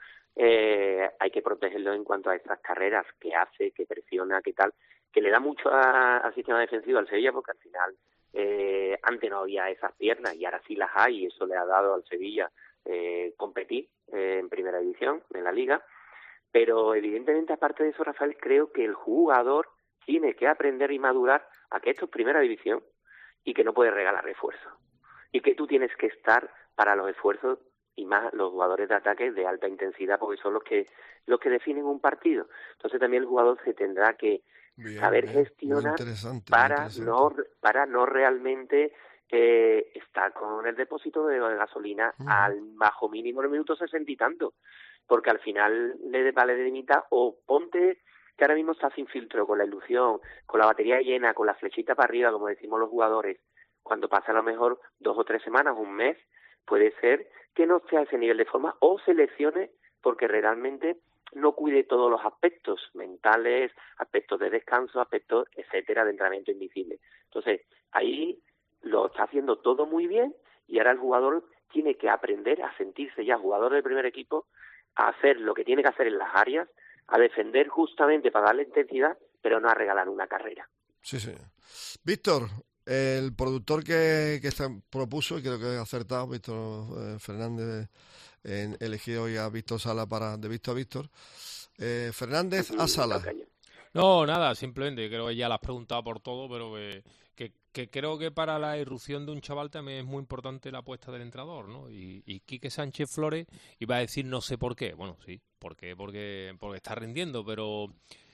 eh, hay que protegerlo en cuanto a estas carreras que hace, que presiona, que tal, que le da mucho a, al sistema defensivo al Sevilla, porque al final eh, antes no había esas piernas y ahora sí las hay, y eso le ha dado al Sevilla eh, competir eh, en primera división, en la Liga. Pero evidentemente, aparte de eso, Rafael, creo que el jugador tiene que aprender y madurar a que esto es primera división, y que no puedes regalar esfuerzos, y que tú tienes que estar para los esfuerzos, y más los jugadores de ataque de alta intensidad, porque son los que los que definen un partido. Entonces también el jugador se tendrá que bien, saber bien, gestionar para no para no realmente eh, estar con el depósito de gasolina uh-huh. al bajo mínimo en el minuto sesenta y tanto, porque al final le vale de mitad, o ponte que ahora mismo está sin filtro, con la ilusión, con la batería llena, con la flechita para arriba, como decimos los jugadores. Cuando pasa a lo mejor dos o tres semanas, un mes, puede ser que no esté a ese nivel de forma, o se lesione porque realmente no cuide todos los aspectos mentales, aspectos de descanso, aspectos, etcétera, de entrenamiento invisible. Entonces, ahí lo está haciendo todo muy bien, y ahora el jugador tiene que aprender a sentirse ya jugador del primer equipo, a hacer lo que tiene que hacer en las áreas, a defender justamente para darle intensidad, pero no a regalar una carrera. Sí, sí. Víctor, el productor que, que está, propuso, y creo que ha acertado, Víctor eh, Fernández, en elegir hoy a Víctor Sala para de Víctor a Víctor. Eh, Fernández a Sala. No, nada, simplemente creo que ya lo has preguntado por todo, pero que, que, que creo que para la irrupción de un chaval también es muy importante la apuesta del entrenador, ¿no? Y, y Quique Sánchez Flores iba a decir no sé por qué. Bueno, sí, ¿por qué? Porque, porque está rindiendo, pero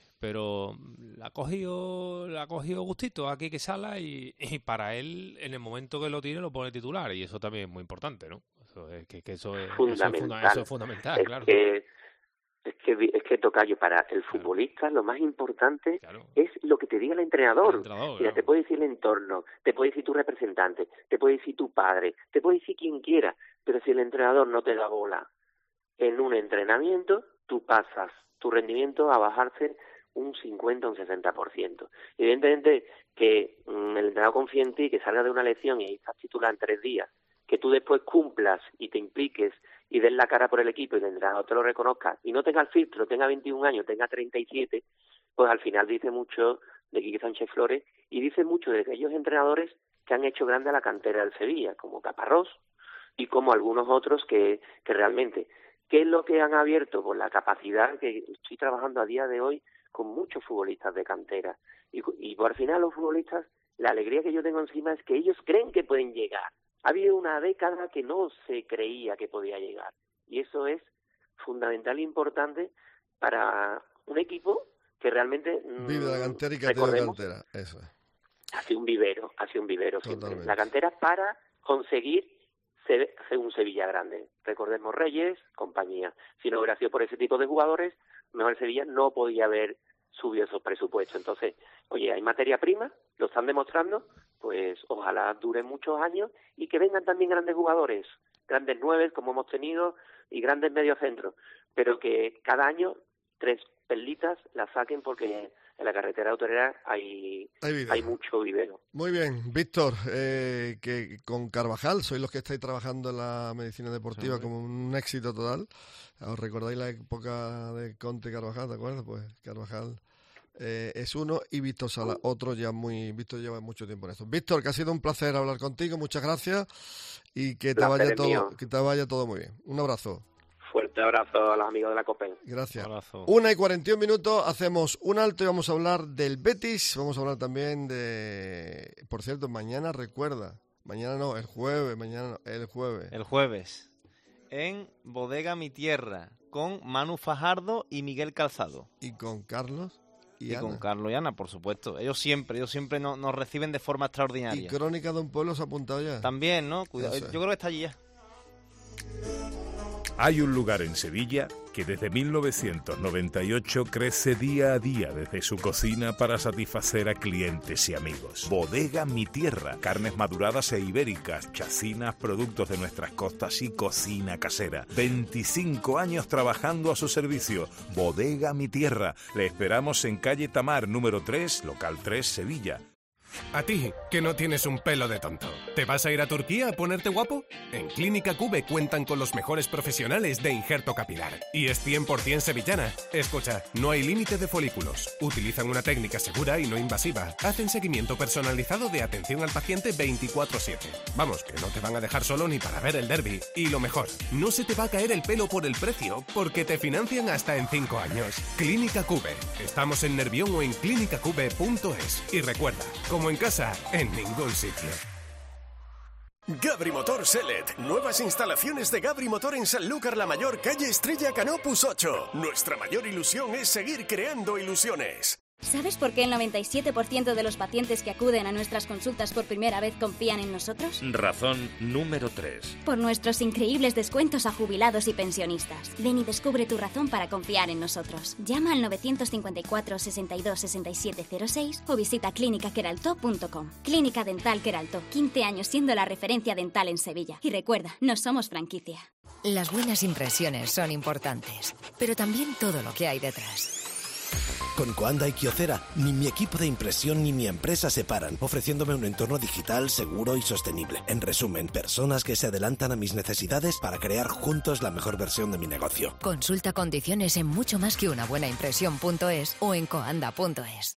pero la ha cogido, la ha cogido gustito a Quique Sala, y, y para él, en el momento que lo tiene, lo pone titular, y eso también es muy importante, ¿no? Eso es, que, que eso es fundamental, eso es, funda, eso es fundamental, es claro. Que... Es que, es que Tocayo, para el futbolista claro. lo más importante claro. es lo que te diga el entrenador. El entrenador Mira, claro. Te puede decir el entorno, te puede decir tu representante, te puede decir tu padre, te puede decir quien quiera, pero si el entrenador no te da bola en un entrenamiento, tú pasas tu rendimiento a bajarse un cincuenta, un sesenta por ciento. Evidentemente que mmm, el entrenador confía en ti, que salga de una lección y ahí estás titular en tres días, que tú después cumplas y te impliques y des la cara por el equipo y el entrenador te lo reconozca y no tenga el filtro, tenga veintiún años, tenga treinta y siete, pues al final dice mucho de Quique Sánchez Flores, y dice mucho de aquellos entrenadores que han hecho grande a la cantera del Sevilla, como Caparrós y como algunos otros que, que realmente, ¿qué es lo que han abierto? Pues la capacidad que estoy trabajando a día de hoy con muchos futbolistas de cantera, y, y por final los futbolistas, la alegría que yo tengo encima es que ellos creen que pueden llegar. Ha habido una década que no se creía que podía llegar, y eso es fundamental e importante para un equipo que realmente vive de la cantera y que tiene cantera, eso. Hace un vivero, hace un vivero siempre. La cantera para conseguir ser, ser un Sevilla grande. Recordemos Reyes, compañía. Si no hubiera sido por ese tipo de jugadores, mejor el Sevilla no podía haber subido esos presupuestos. Entonces, oye, hay materia prima, lo están demostrando, pues ojalá dure muchos años y que vengan también grandes jugadores, grandes nueves como hemos tenido y grandes mediocentros, pero que cada año tres perlitas las saquen, porque en la carretera autorera hay, hay, hay mucho vivero. Muy bien, Víctor, eh, que con Carvajal sois los que estáis trabajando en la medicina deportiva, sí, como un éxito total. ¿Os recordáis la época de Conte y Carvajal, te acuerdas? Pues Carvajal eh, es uno, y Víctor Sala, otro ya muy... Víctor lleva mucho tiempo en esto. Víctor, que ha sido un placer hablar contigo, muchas gracias, y que te vaya todo, que te vaya todo muy bien. Un abrazo. Fuerte abrazo a los amigos de la COPE. Gracias. Abrazo. Una y cuarenta y un minutos, hacemos un alto y vamos a hablar del Betis. Vamos a hablar también de... Por cierto, mañana recuerda, mañana no, el jueves, mañana no, el jueves. El jueves, en Bodega Mi Tierra, con Manu Fajardo y Miguel Calzado. Y con Carlos y, Y Ana. con Carlos y Ana, por supuesto. Ellos siempre, ellos siempre nos, nos reciben de forma Y extraordinaria. Crónica de un Pueblo se ha apuntado ya. También, ¿no? Cuidado. Eso es. Yo creo que está allí ya. Hay un lugar en Sevilla que desde mil novecientos noventa y ocho crece día a día desde su cocina para satisfacer a clientes y amigos. Bodega Mi Tierra. Carnes maduradas e ibéricas, chacinas, productos de nuestras costas y cocina casera. veinticinco años trabajando a su servicio. Bodega Mi Tierra. Le esperamos en calle Tamar, número tres, local tres, Sevilla. A ti, que no tienes un pelo de tonto. ¿Te vas a ir a Turquía a ponerte guapo? En Clínica Cube cuentan con los mejores profesionales de injerto capilar. Y es cien por ciento sevillana. Escucha, no hay límite de folículos. Utilizan una técnica segura y no invasiva. Hacen seguimiento personalizado de atención al paciente veinticuatro siete. Vamos, que no te van a dejar solo ni para ver el derbi. Y lo mejor, no se te va a caer el pelo por el precio, porque te financian hasta en cinco años. Clínica Cube. Estamos en Nervión o en clínica cube punto es. Y recuerda, como en casa, en ningún sitio. Gabri Motor Selet. Nuevas instalaciones de Gabri Motor en Sanlúcar la Mayor, calle Estrella Canopus ocho. Nuestra mayor ilusión es seguir creando ilusiones. ¿Sabes por qué el noventa y siete por ciento de los pacientes que acuden a nuestras consultas por primera vez confían en nosotros? Razón número tres. Por nuestros increíbles descuentos a jubilados y pensionistas. Ven y descubre tu razón para confiar en nosotros. Llama al novecientos cincuenta y cuatro, sesenta y dos, sesenta y siete cero seis o visita clínica queraltó punto com. Clínica Dental Queraltó, quince años siendo la referencia dental en Sevilla. Y recuerda, no somos franquicia. Las buenas impresiones son importantes, pero también todo lo que hay detrás. Con Coanda y Kyocera, ni mi equipo de impresión ni mi empresa se paran, ofreciéndome un entorno digital seguro y sostenible. En resumen, personas que se adelantan a mis necesidades para crear juntos la mejor versión de mi negocio. Consulta condiciones en mucho más que una buena impresión punto es o en coanda punto es.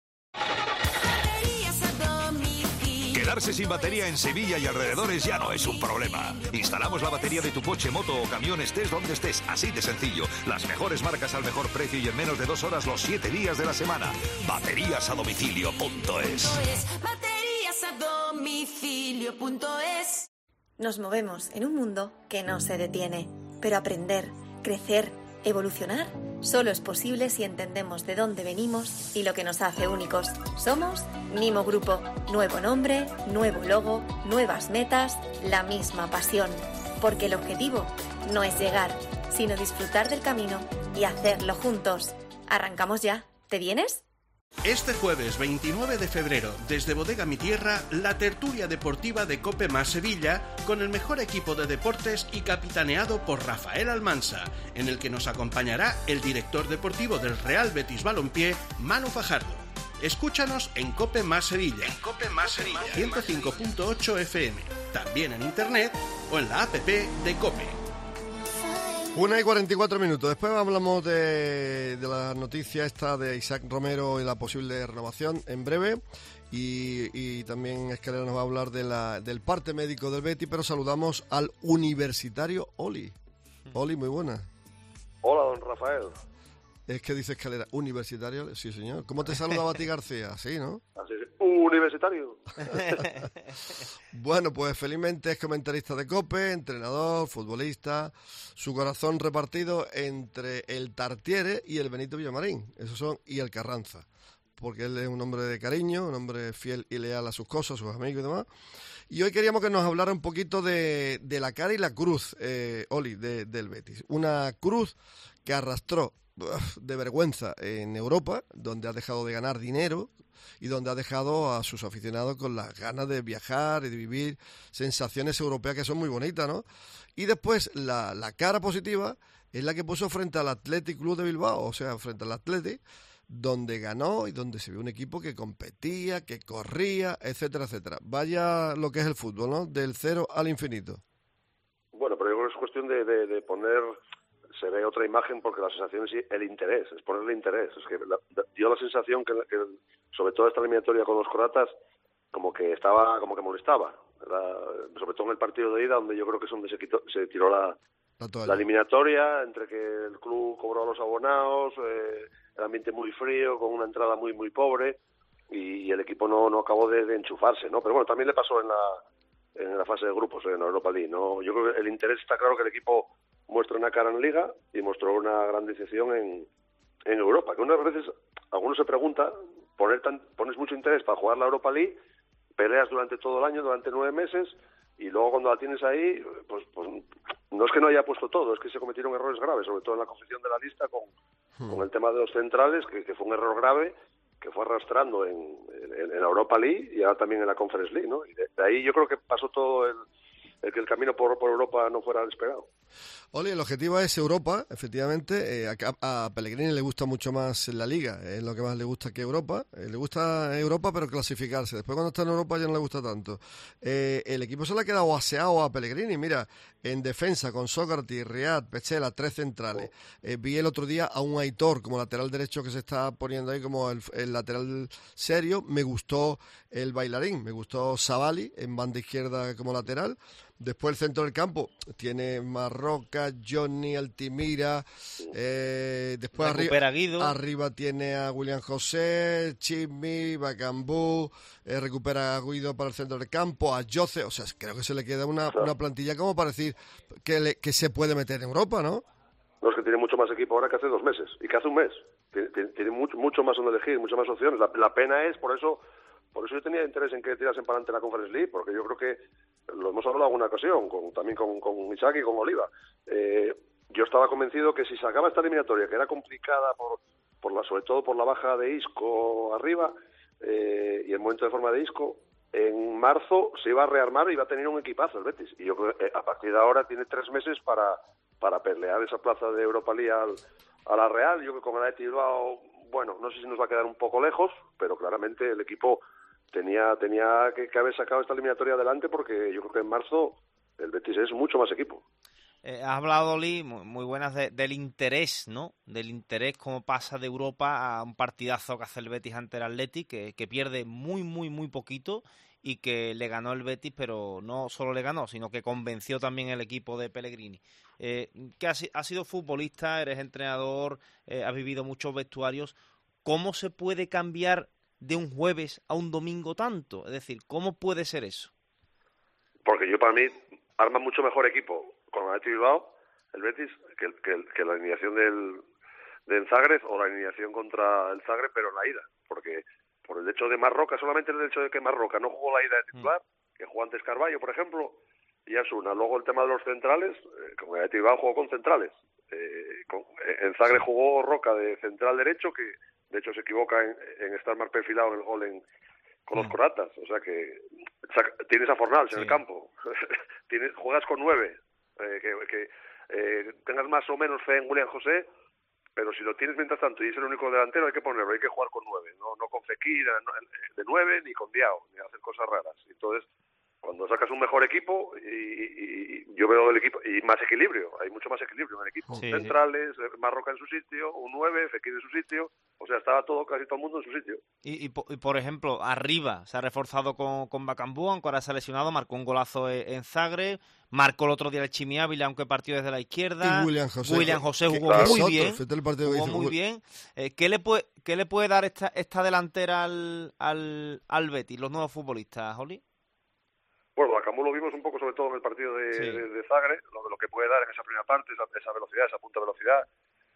Quedarse sin batería en Sevilla y alrededores ya no es un problema. Instalamos la batería de tu coche, moto o camión, estés donde estés, así de sencillo. Las mejores marcas al mejor precio y en menos de dos horas los siete días de la semana. Baterías a domicilio punto es. Baterías a domicilio punto es. Nos movemos en un mundo que no se detiene, pero aprender, crecer, evolucionar solo es posible si entendemos de dónde venimos y lo que nos hace únicos. Somos Mimo Grupo. Nuevo nombre, nuevo logo, nuevas metas, la misma pasión. Porque el objetivo no es llegar, sino disfrutar del camino y hacerlo juntos. ¿Arrancamos ya? ¿Te vienes? Este jueves veintinueve de febrero, desde Bodega Mi Tierra, la tertulia deportiva de COPE más Sevilla, con el mejor equipo de deportes y capitaneado por Rafael Almansa, en el que nos acompañará el director deportivo del Real Betis Balompié, Manu Fajardo. Escúchanos en COPE más Sevilla, en COPE más Sevilla, ciento cinco punto ocho F M, también en internet o en la app de COPE. Una y cuarenta y cuatro minutos. Después hablamos de, de la noticia esta de Isaac Romero y la posible renovación en breve. Y, y también Escalera nos va a hablar de la, del parte médico del Betis, pero saludamos al universitario Oli. Oli, muy buena. Hola, don Rafael. Es que dice Escalera, universitario, sí señor. ¿Cómo te saludaba a ti García? Sí, ¿no? Así es, universitario. Bueno, pues felizmente es comentarista de COPE, entrenador, futbolista, su corazón repartido entre el Tartiere y el Benito Villamarín, esos son, y el Carranza, porque él es un hombre de cariño, un hombre fiel y leal a sus cosas, a sus amigos y demás. Y hoy queríamos que nos hablara un poquito de, de la cara y la cruz, eh, Oli, de, del Betis. Una cruz que arrastró de vergüenza en Europa, donde ha dejado de ganar dinero y donde ha dejado a sus aficionados con las ganas de viajar y de vivir sensaciones europeas que son muy bonitas, ¿no? Y después la, la cara positiva es la que puso frente al Athletic Club de Bilbao, o sea, frente al Athletic, donde ganó y donde se vio un equipo que competía, que corría, etcétera, etcétera. Vaya lo que es el fútbol, ¿no? Del cero al infinito. Bueno, pero yo creo que es cuestión de, de, de poner... se ve otra imagen porque la sensación es el interés, es ponerle interés. Es que la, dio la sensación que, que, sobre todo esta eliminatoria con los croatas, como que estaba, como que molestaba. Era, sobre todo en el partido de ida, donde yo creo que es donde se, quitó, se tiró la, La, la eliminatoria, entre que el club cobró a los abonados, eh, el ambiente muy frío, con una entrada muy muy pobre, y, y el equipo no, no acabó de, de enchufarse, ¿no? Pero bueno, también le pasó en la en la fase de grupos, en la Europa League, ¿no? Yo creo que el interés está claro que el equipo muestra una cara en Liga y mostró una gran decepción en, en Europa, que unas veces algunos se pregunta, poner tan, pones mucho interés para jugar la Europa League, peleas durante todo el año, durante nueve meses, y luego cuando la tienes ahí, pues, pues no es que no haya puesto todo, es que se cometieron errores graves, sobre todo en la confección de la lista con, hmm. con el tema de los centrales, que, que fue un error grave, que fue arrastrando en, en, en la Europa League y ahora también en la Conference League, ¿no? Y de, de ahí yo creo que pasó todo el, el que el camino por, por Europa no fuera despegado. Oli, el objetivo es Europa, efectivamente. Eh, a, a Pellegrini le gusta mucho más la Liga, es lo que más le gusta que Europa. Eh, le gusta Europa, pero clasificarse. Después, cuando está en Europa, ya no le gusta tanto. Eh, el equipo se le ha quedado aseado a Pellegrini. Mira, en defensa, con Sócrates, Riad, Pechela, tres centrales. Eh, vi el otro día a un Aitor como lateral derecho que se está poniendo ahí como el, el lateral serio. Me gustó el bailarín, me gustó Savali en banda izquierda como lateral. Después el centro del campo tiene Marroca, Johnny, Altimira, eh, después arri- arriba tiene a William José, Chismi, Bacambú, eh, recupera a Guido para el centro del campo, a Jose, o sea, creo que se le queda una, una plantilla como para decir que, le, que se puede meter en Europa, ¿no? No, es que tiene mucho más equipo ahora que hace dos meses, y que hace un mes, tiene, tiene, tiene mucho, mucho más donde elegir, muchas más opciones, la, la pena es, por eso... Por eso yo tenía interés en que tirasen para adelante la Conference League, porque yo creo que lo hemos hablado en alguna ocasión, con, también con, con Isaac y con Oliva. Eh, yo estaba convencido que si sacaba esta eliminatoria, que era complicada por, por la, sobre todo por la baja de Isco arriba eh, y el momento de forma de Isco, en marzo se iba a rearmar y iba a tener un equipazo el Betis. Y yo creo que eh, a partir de ahora tiene tres meses para, para pelear esa plaza de Europa League al, a la Real. Yo creo que con el Athletic Bilbao, bueno, no sé si nos va a quedar un poco lejos, pero claramente el equipo tenía tenía que, que haber sacado esta eliminatoria adelante, porque yo creo que en marzo el Betis es mucho más equipo. Eh, has hablado, Oli, muy, muy buenas de, del interés, ¿no? Del interés, cómo pasa de Europa a un partidazo que hace el Betis ante el Athletic, que, que pierde muy, muy, muy poquito y que le ganó el Betis, pero no solo le ganó, sino que convenció también el equipo de Pellegrini. Eh, que has, has sido futbolista, eres entrenador, eh, has vivido muchos vestuarios. ¿Cómo se puede cambiar de un jueves a un domingo tanto? Es decir, ¿cómo puede ser eso? Porque yo, para mí, arma mucho mejor equipo con el Athletic Bilbao, el Betis, que, que, que la alineación del, del Zagreb o la alineación contra el Zagreb, pero en la ida. Porque por el hecho de Marroca, solamente el hecho de que Marroca no jugó la ida de titular, mm. que jugó antes Carballo, por ejemplo, y ya es una. Luego el tema de los centrales, eh, con el Athletic Bilbao jugó con centrales. Eh, con, en Zagreb jugó Roca de central derecho, que de hecho se equivoca en, en estar más perfilado en el gol en, con los croatas. O sea que saca, tienes a Fornals sí. en el campo, tienes, juegas con nueve, eh, que, que eh, tengas más o menos fe en William José, pero si lo tienes mientras tanto y es el único delantero, hay que ponerlo, hay que jugar con nueve, no, no con Fekir de nueve, ni con Diao, ni hacer cosas raras. Entonces, cuando sacas un mejor equipo, y, y, y yo veo el equipo, y más equilibrio, hay mucho más equilibrio en el equipo. Sí, centrales, sí. Marroca en su sitio, un nueve, Fekir en su sitio, o sea, estaba todo, casi todo el mundo en su sitio. Y, y, y por ejemplo, arriba se ha reforzado con, con Bacambú, aunque ahora se ha lesionado, marcó un golazo en Zagreb, marcó el otro día el Chimi Ávila, aunque partió desde la izquierda. Y William José, William José jugó claro. muy bien, jugó muy bien. Eh, ¿qué, le puede, ¿Qué le puede dar esta, esta delantera al, al, al Betis, los nuevos futbolistas, Oli? Bueno, Bacambú lo vimos un poco sobre todo en el partido de, sí. de, de Zagreb, lo, lo que puede dar en esa primera parte, esa, esa velocidad, esa punta velocidad,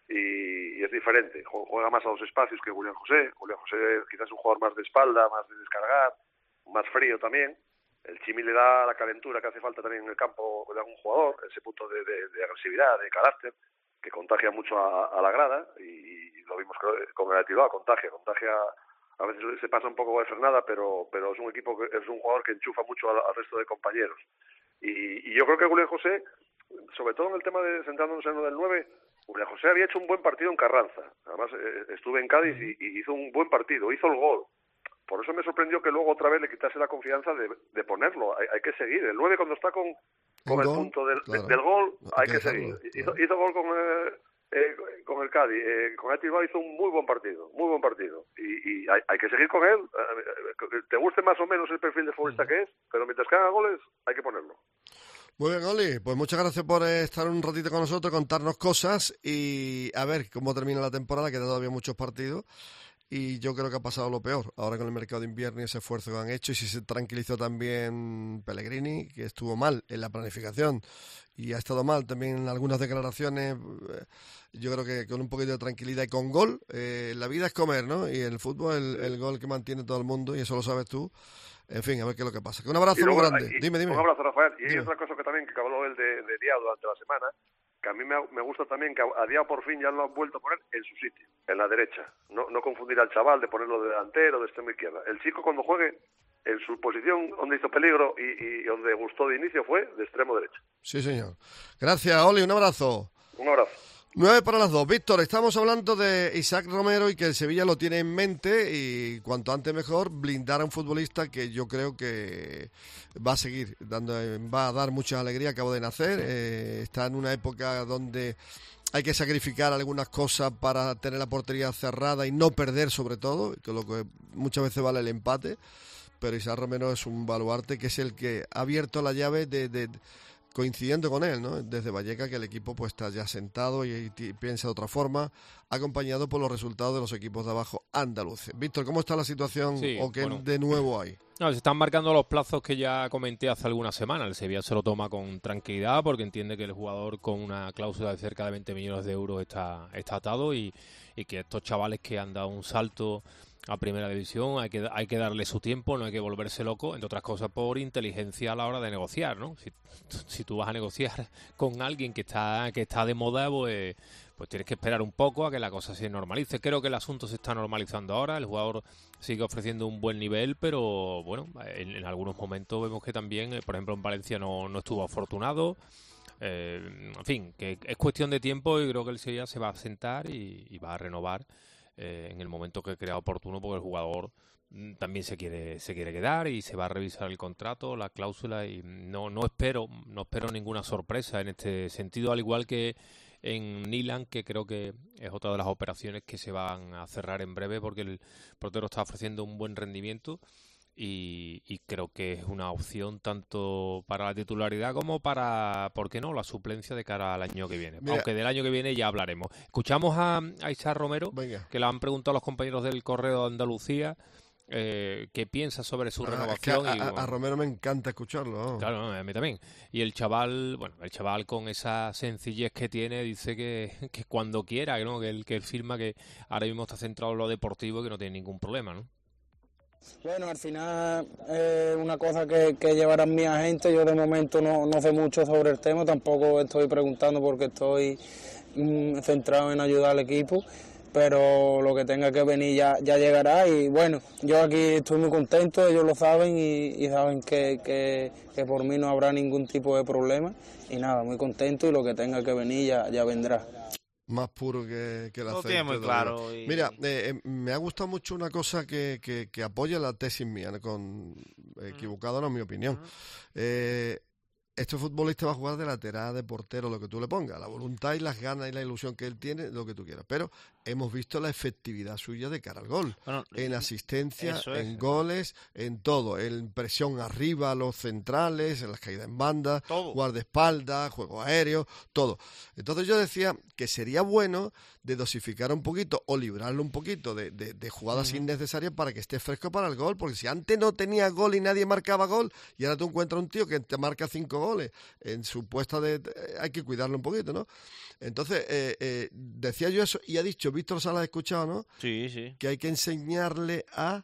y, y es diferente. Juega más a los espacios que William José. William José quizás es un jugador más de espalda, más de descargar, más frío también. El Chimi le da la calentura que hace falta también en el campo de algún jugador, ese punto de, de, de agresividad, de carácter, que contagia mucho a, a la grada, y, y lo vimos con el Athletic Bilbao, contagia, contagia... A veces se pasa un poco de frenada, pero pero es un equipo que es un jugador que enchufa mucho al, al resto de compañeros. Y, y yo creo que William José, sobre todo en el tema de centrándonos en lo del nueve, William José había hecho un buen partido en Carranza. Además, eh, estuve en Cádiz y, y hizo un buen partido, hizo el gol. Por eso me sorprendió que luego otra vez le quitase la confianza de, de ponerlo. Hay, hay que seguir. El nueve cuando está con, con el, el punto del, claro. de, del gol, hay que, que seguir. Hizo, hizo gol con... Eh, Eh, con el Cádiz, eh, con el Athletic Bilbao hizo un muy buen partido, muy buen partido, y, y hay, hay que seguir con él, eh, te guste más o menos el perfil de futbolista que es, pero mientras que haga goles hay que ponerlo. Muy bien, Oli, pues muchas gracias por estar un ratito con nosotros, contarnos cosas y a ver cómo termina la temporada, quedan todavía muchos partidos. Y yo creo que ha pasado lo peor, ahora con el mercado de invierno y ese esfuerzo que han hecho, y si se tranquilizó también Pellegrini, que estuvo mal en la planificación y ha estado mal también en algunas declaraciones. Yo creo que con un poquito de tranquilidad y con gol, eh, la vida es comer, ¿no? Y el fútbol el, el gol que mantiene todo el mundo, y eso lo sabes tú. En fin, a ver qué es lo que pasa. Que un abrazo luego, muy grande. Y, dime, dime. Un abrazo, Rafael. Y hay Dime. otra cosa que también que habló él de, de Diao durante la semana, que a mí me, me gusta también que a Diao por fin ya lo han vuelto a poner en su sitio, en la derecha. No, no confundir al chaval de ponerlo de delantero, de extremo izquierda. El chico cuando juegue en su posición donde hizo peligro y, y donde gustó de inicio fue de extremo derecho. Sí, señor. Gracias, Oli, un abrazo. Un abrazo. Nueve para las dos. Víctor, estamos hablando de Isaac Romero y que el Sevilla lo tiene en mente y cuanto antes mejor blindar a un futbolista que yo creo que va a seguir dando, va a dar mucha alegría. Acabo de nacer, eh, está en una época donde hay que sacrificar algunas cosas para tener la portería cerrada y no perder sobre todo, que lo que muchas veces vale el empate, pero Isaac Romero es un baluarte que es el que ha abierto la llave de... de coincidiendo con él, ¿no? Desde Vallecas, que el equipo pues está ya sentado y, y piensa de otra forma, acompañado por los resultados de los equipos de abajo andaluces. Víctor, ¿cómo está la situación Sí, o qué bueno. de nuevo hay? No, se están marcando los plazos que ya comenté hace algunas semanas. El Sevilla se lo toma con tranquilidad porque entiende que el jugador con una cláusula de cerca de veinte millones de euros está, está atado y, y que estos chavales que han dado un salto a primera división hay que hay que darle su tiempo, no hay que volverse loco, entre otras cosas por inteligencia a la hora de negociar, ¿no? Si, si tú vas a negociar con alguien que está que está de moda, pues, pues tienes que esperar un poco a que la cosa se normalice. Creo que el asunto se está normalizando ahora, el jugador sigue ofreciendo un buen nivel, pero bueno, en, en algunos momentos vemos que también, por ejemplo, en Valencia no, no estuvo afortunado. Eh, en fin, que es cuestión de tiempo y creo que el Sevilla se va a sentar y, y va a renovar Eh, en el momento que crea oportuno, porque el jugador mm, también se quiere se quiere quedar y se va a revisar el contrato, la cláusula, y no no espero no espero ninguna sorpresa en este sentido, al igual que en Nilan, que creo que es otra de las operaciones que se van a cerrar en breve porque el portero está ofreciendo un buen rendimiento y, y creo que es una opción tanto para la titularidad como para, ¿por qué no?, la suplencia de cara al año que viene. Mira, aunque del año que viene ya hablaremos. Escuchamos a, a Isaac Romero, venga, que le han preguntado a los compañeros del Correo de Andalucía eh, qué piensa sobre su ah, renovación. Es que a, y, a, bueno, a Romero me encanta escucharlo. ¿No? Claro, a mí también. Y el chaval, bueno, el chaval con esa sencillez que tiene dice que, que cuando quiera, ¿no? que él que él firma que ahora mismo está centrado en lo deportivo y que no tiene ningún problema, ¿no? Bueno, al final es eh, una cosa que, que llevarán mi agente. Yo de momento no, no sé mucho sobre el tema, tampoco estoy preguntando porque estoy mm, centrado en ayudar al equipo, pero lo que tenga que venir ya, ya llegará. Y bueno, yo aquí estoy muy contento, ellos lo saben y, y saben que, que, que por mí no habrá ningún tipo de problema. Y nada, muy contento y lo que tenga que venir ya, ya vendrá. Más puro que, que el aceite. Lo tiene muy claro. Y... Mira, eh, eh, me ha gustado mucho una cosa que, que, que apoya la tesis mía, con equivocado no es mi opinión. Uh-huh. Eh, este futbolista va a jugar de lateral, de portero, lo que tú le pongas. La voluntad y las ganas y la ilusión que él tiene, lo que tú quieras. Pero hemos visto la efectividad suya de cara al gol. Bueno, en asistencia, es. en goles, en todo. En presión arriba, los centrales, en las caídas en banda, todo. Guardaespaldas, juego aéreo, todo. Entonces yo decía que sería bueno de dosificar un poquito o librarlo un poquito de, de, de jugadas uh-huh. innecesarias para que esté fresco para el gol. Porque si antes no tenía gol y nadie marcaba gol, y ahora tú encuentras un tío que te marca cinco goles en su puesta de... de hay que cuidarlo un poquito, ¿no? Entonces, eh, eh, decía yo eso y ha dicho, Víctor Salas, ha escuchado, ¿no? Sí, sí. Que hay que enseñarle a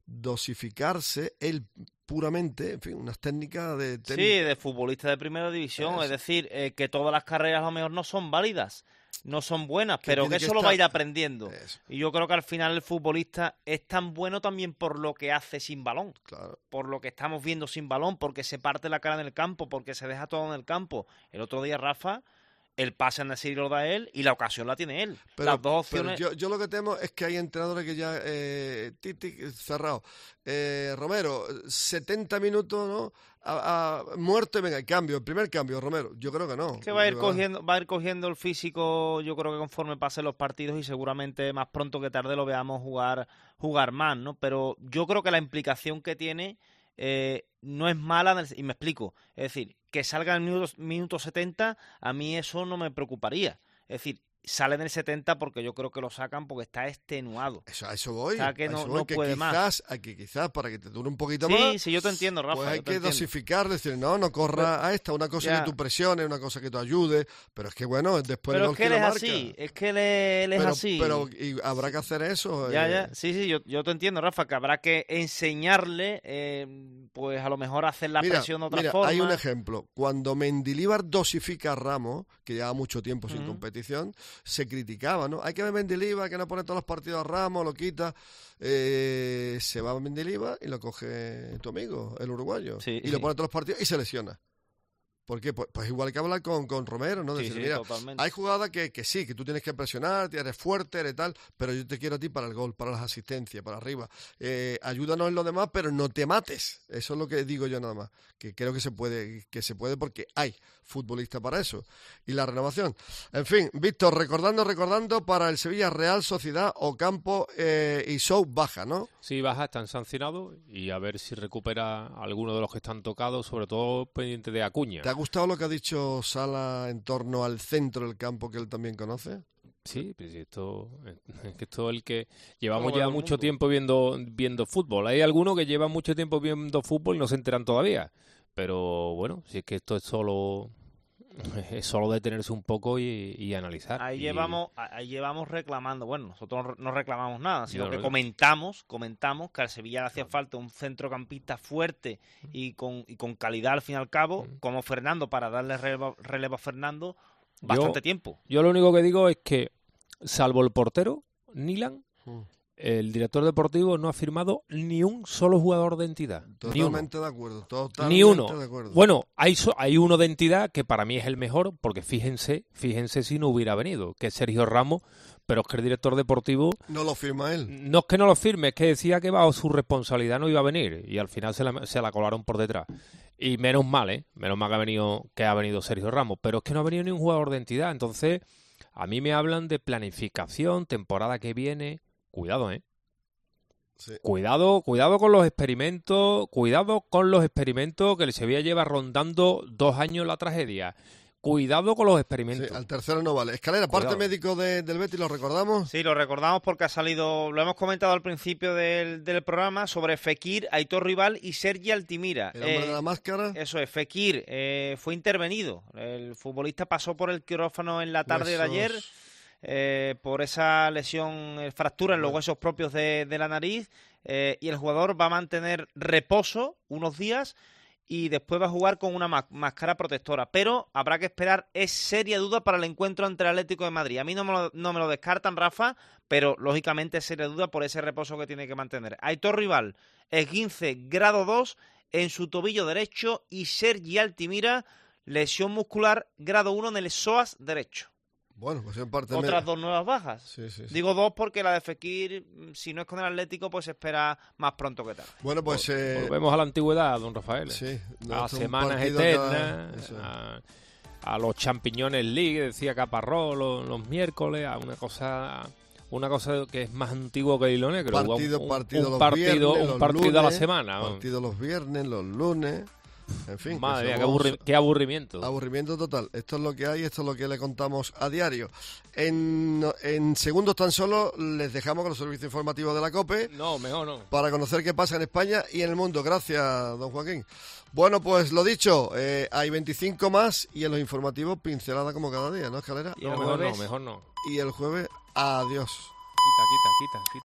dosificarse él puramente, en fin, unas técnicas de... Técnica. Sí, de futbolista de primera división, eso. Es decir, eh, que todas las carreras a lo mejor no son válidas, no son buenas, que pero que eso que lo va a ir aprendiendo. Eso. Y yo creo que al final el futbolista es tan bueno también por lo que hace sin balón, claro. Por lo que estamos viendo sin balón, porque se parte la cara en el campo, porque se deja todo en el campo. El otro día, Rafa... El pase en Nesiri lo da él y la ocasión la tiene él. Pero, Las dos opciones... pero yo, yo lo que temo es que hay entrenadores que ya... Eh, tic, tic, cerrado. Eh, Romero, setenta minutos, ¿no? A, a, muerto y venga, el cambio, el primer cambio, Romero. Yo creo que no. Que va a ir cogiendo, va a ir cogiendo el físico, yo creo que conforme pasen los partidos y seguramente más pronto que tarde lo veamos jugar, jugar más, ¿no? Pero yo creo que la implicación que tiene... Eh, no es mala, y me explico, es decir, que salga en el minuto, minuto setenta, a mí eso no me preocuparía. Es decir, sale en el setenta porque yo creo que lo sacan porque está extenuado. Eso, a eso voy. O sea, que a no, eso voy, no que puede quizás, más. a que quizás para que te dure un poquito sí, más. Sí, sí, yo te entiendo, Rafa. Pues hay que entiendo. dosificar, decir, no, no corra pero, a esta, una cosa ya. que tú presiones, una cosa que tú ayudes, pero es que bueno, después Pero el es que él es así, es que él es, él es pero, así. Pero y habrá que hacer eso. Ya, eh. ya, sí, sí, yo, yo te entiendo, Rafa, que habrá que enseñarle, eh, pues a lo mejor hacer la mira, presión de otra mira, forma. hay un ejemplo. Cuando Mendilibar dosifica a Ramos, que lleva mucho tiempo sin Uh-huh. competición, se criticaba, ¿no? Hay que ver Mendilibar, que no pone todos los partidos a Ramos, lo quita. Eh, se va a Mendilibar y lo coge tu amigo, el uruguayo. Sí, y sí. lo pone todos los partidos y se lesiona. ¿Por qué? Pues, pues igual que hablar con, con Romero, ¿no? Sí, Decir, sí, mira, totalmente. hay jugadas que, que sí, que tú tienes que presionar, eres fuerte, eres tal, pero yo te quiero a ti para el gol, para las asistencias, para arriba. Eh, ayúdanos en lo demás, pero no te mates. Eso es lo que digo yo nada más. Que creo que se puede, que se puede porque hay futbolistas para eso. Y la renovación. En fin, Víctor, recordando, recordando, para el Sevilla, Real Sociedad, Ocampo eh, y Sou baja, ¿no? Sí, baja, están sancionados y a ver si recupera alguno de los que están tocados, sobre todo pendiente de Acuña. ¿Te ha gustado lo que ha dicho Sala en torno al centro del campo que él también conoce? Sí, pues esto es que esto es el que llevamos Como ya todo el mucho mundo. tiempo viendo viendo fútbol. Hay algunos que llevan mucho tiempo viendo fútbol y no se enteran todavía. Pero bueno, si es que esto es solo es solo detenerse un poco y, y analizar. Ahí y... llevamos, ahí llevamos reclamando, bueno, nosotros no reclamamos nada, sino No, que no. comentamos, comentamos que al Sevilla le hacía falta un centrocampista fuerte y con, y con calidad al fin y al cabo, como Fernando, para darle relevo, relevo a Fernando bastante yo, tiempo. Yo lo único que digo es que, salvo el portero, Nilan, Mm. el director deportivo no ha firmado ni un solo jugador de entidad. Ni uno. Totalmente de acuerdo. Totalmente Ni uno. de acuerdo. Bueno, hay, so- hay uno de entidad que para mí es el mejor, porque fíjense, fíjense si no hubiera venido, que es Sergio Ramos, pero es que el director deportivo... No lo firma él. No es que no lo firme, es que decía que bajo su responsabilidad no iba a venir, y al final se la, se la colaron por detrás. Y menos mal, ¿eh? Menos mal que ha venido, que ha venido Sergio Ramos, pero es que no ha venido ni un jugador de entidad, entonces a mí me hablan de planificación, temporada que viene... Cuidado, ¿eh? Sí. Cuidado, cuidado con los experimentos, cuidado con los experimentos que el Sevilla lleva rondando dos años la tragedia. Cuidado con los experimentos. Sí, al tercero no vale. Escalera, parte Cuidado. médico de, del Betis, ¿lo recordamos? Sí, lo recordamos porque ha salido, lo hemos comentado al principio del, del programa, sobre Fekir, Aitor Rival y Sergi Altimira. El hombre Eh, de la máscara. Eso es, Fekir eh, fue intervenido. El futbolista pasó por el quirófano en la tarde de ayer. Huesos. Eh, por esa lesión, eh, fractura en los Bueno. huesos propios de, de la nariz, eh, y el jugador va a mantener reposo unos días y después va a jugar con una ma- máscara protectora, pero habrá que esperar, es seria duda para el encuentro entre el Atlético de Madrid. A mí no me lo, no me lo descartan, Rafa, pero lógicamente es seria duda por ese reposo que tiene que mantener. Aitor Rival, esguince grado dos en su tobillo derecho, y Sergi Altimira, lesión muscular grado uno en el psoas derecho. Bueno, pues en parte Otras me- dos nuevas bajas. Sí, sí, sí. Digo dos porque la de Fekir, si no es con el Atlético, pues se espera más pronto que tarde. Bueno, pues... eh, Volvemos a la antigüedad, don Rafael. Sí. no, a esto es un semanas partido eternas, cada- eso. a, a los champiñones league, decía Caparrós, los, los miércoles, a una cosa... Una cosa que es más antiguo que el hilo negro. Partido, un, un- partido un los partido, viernes, un los partido a la lunes, semana. vamos. Partido los viernes, los lunes. En fin. Madre que mía, qué, somos- aburri- qué aburrimiento. Aburrimiento total. Esto es lo que hay, esto es lo que le contamos a diario. En, en segundos tan solo les dejamos con los servicios informativos de la COPE No, mejor no. para conocer qué pasa en España y en el mundo. Gracias, don Joaquín. Bueno, pues lo dicho, eh, hay veinticinco más y en los informativos pincelada como cada día, ¿no, Escalera? Y el No, mejor no, jueves- mejor no. Y el jueves, adiós. Quita, quita, quita, quita.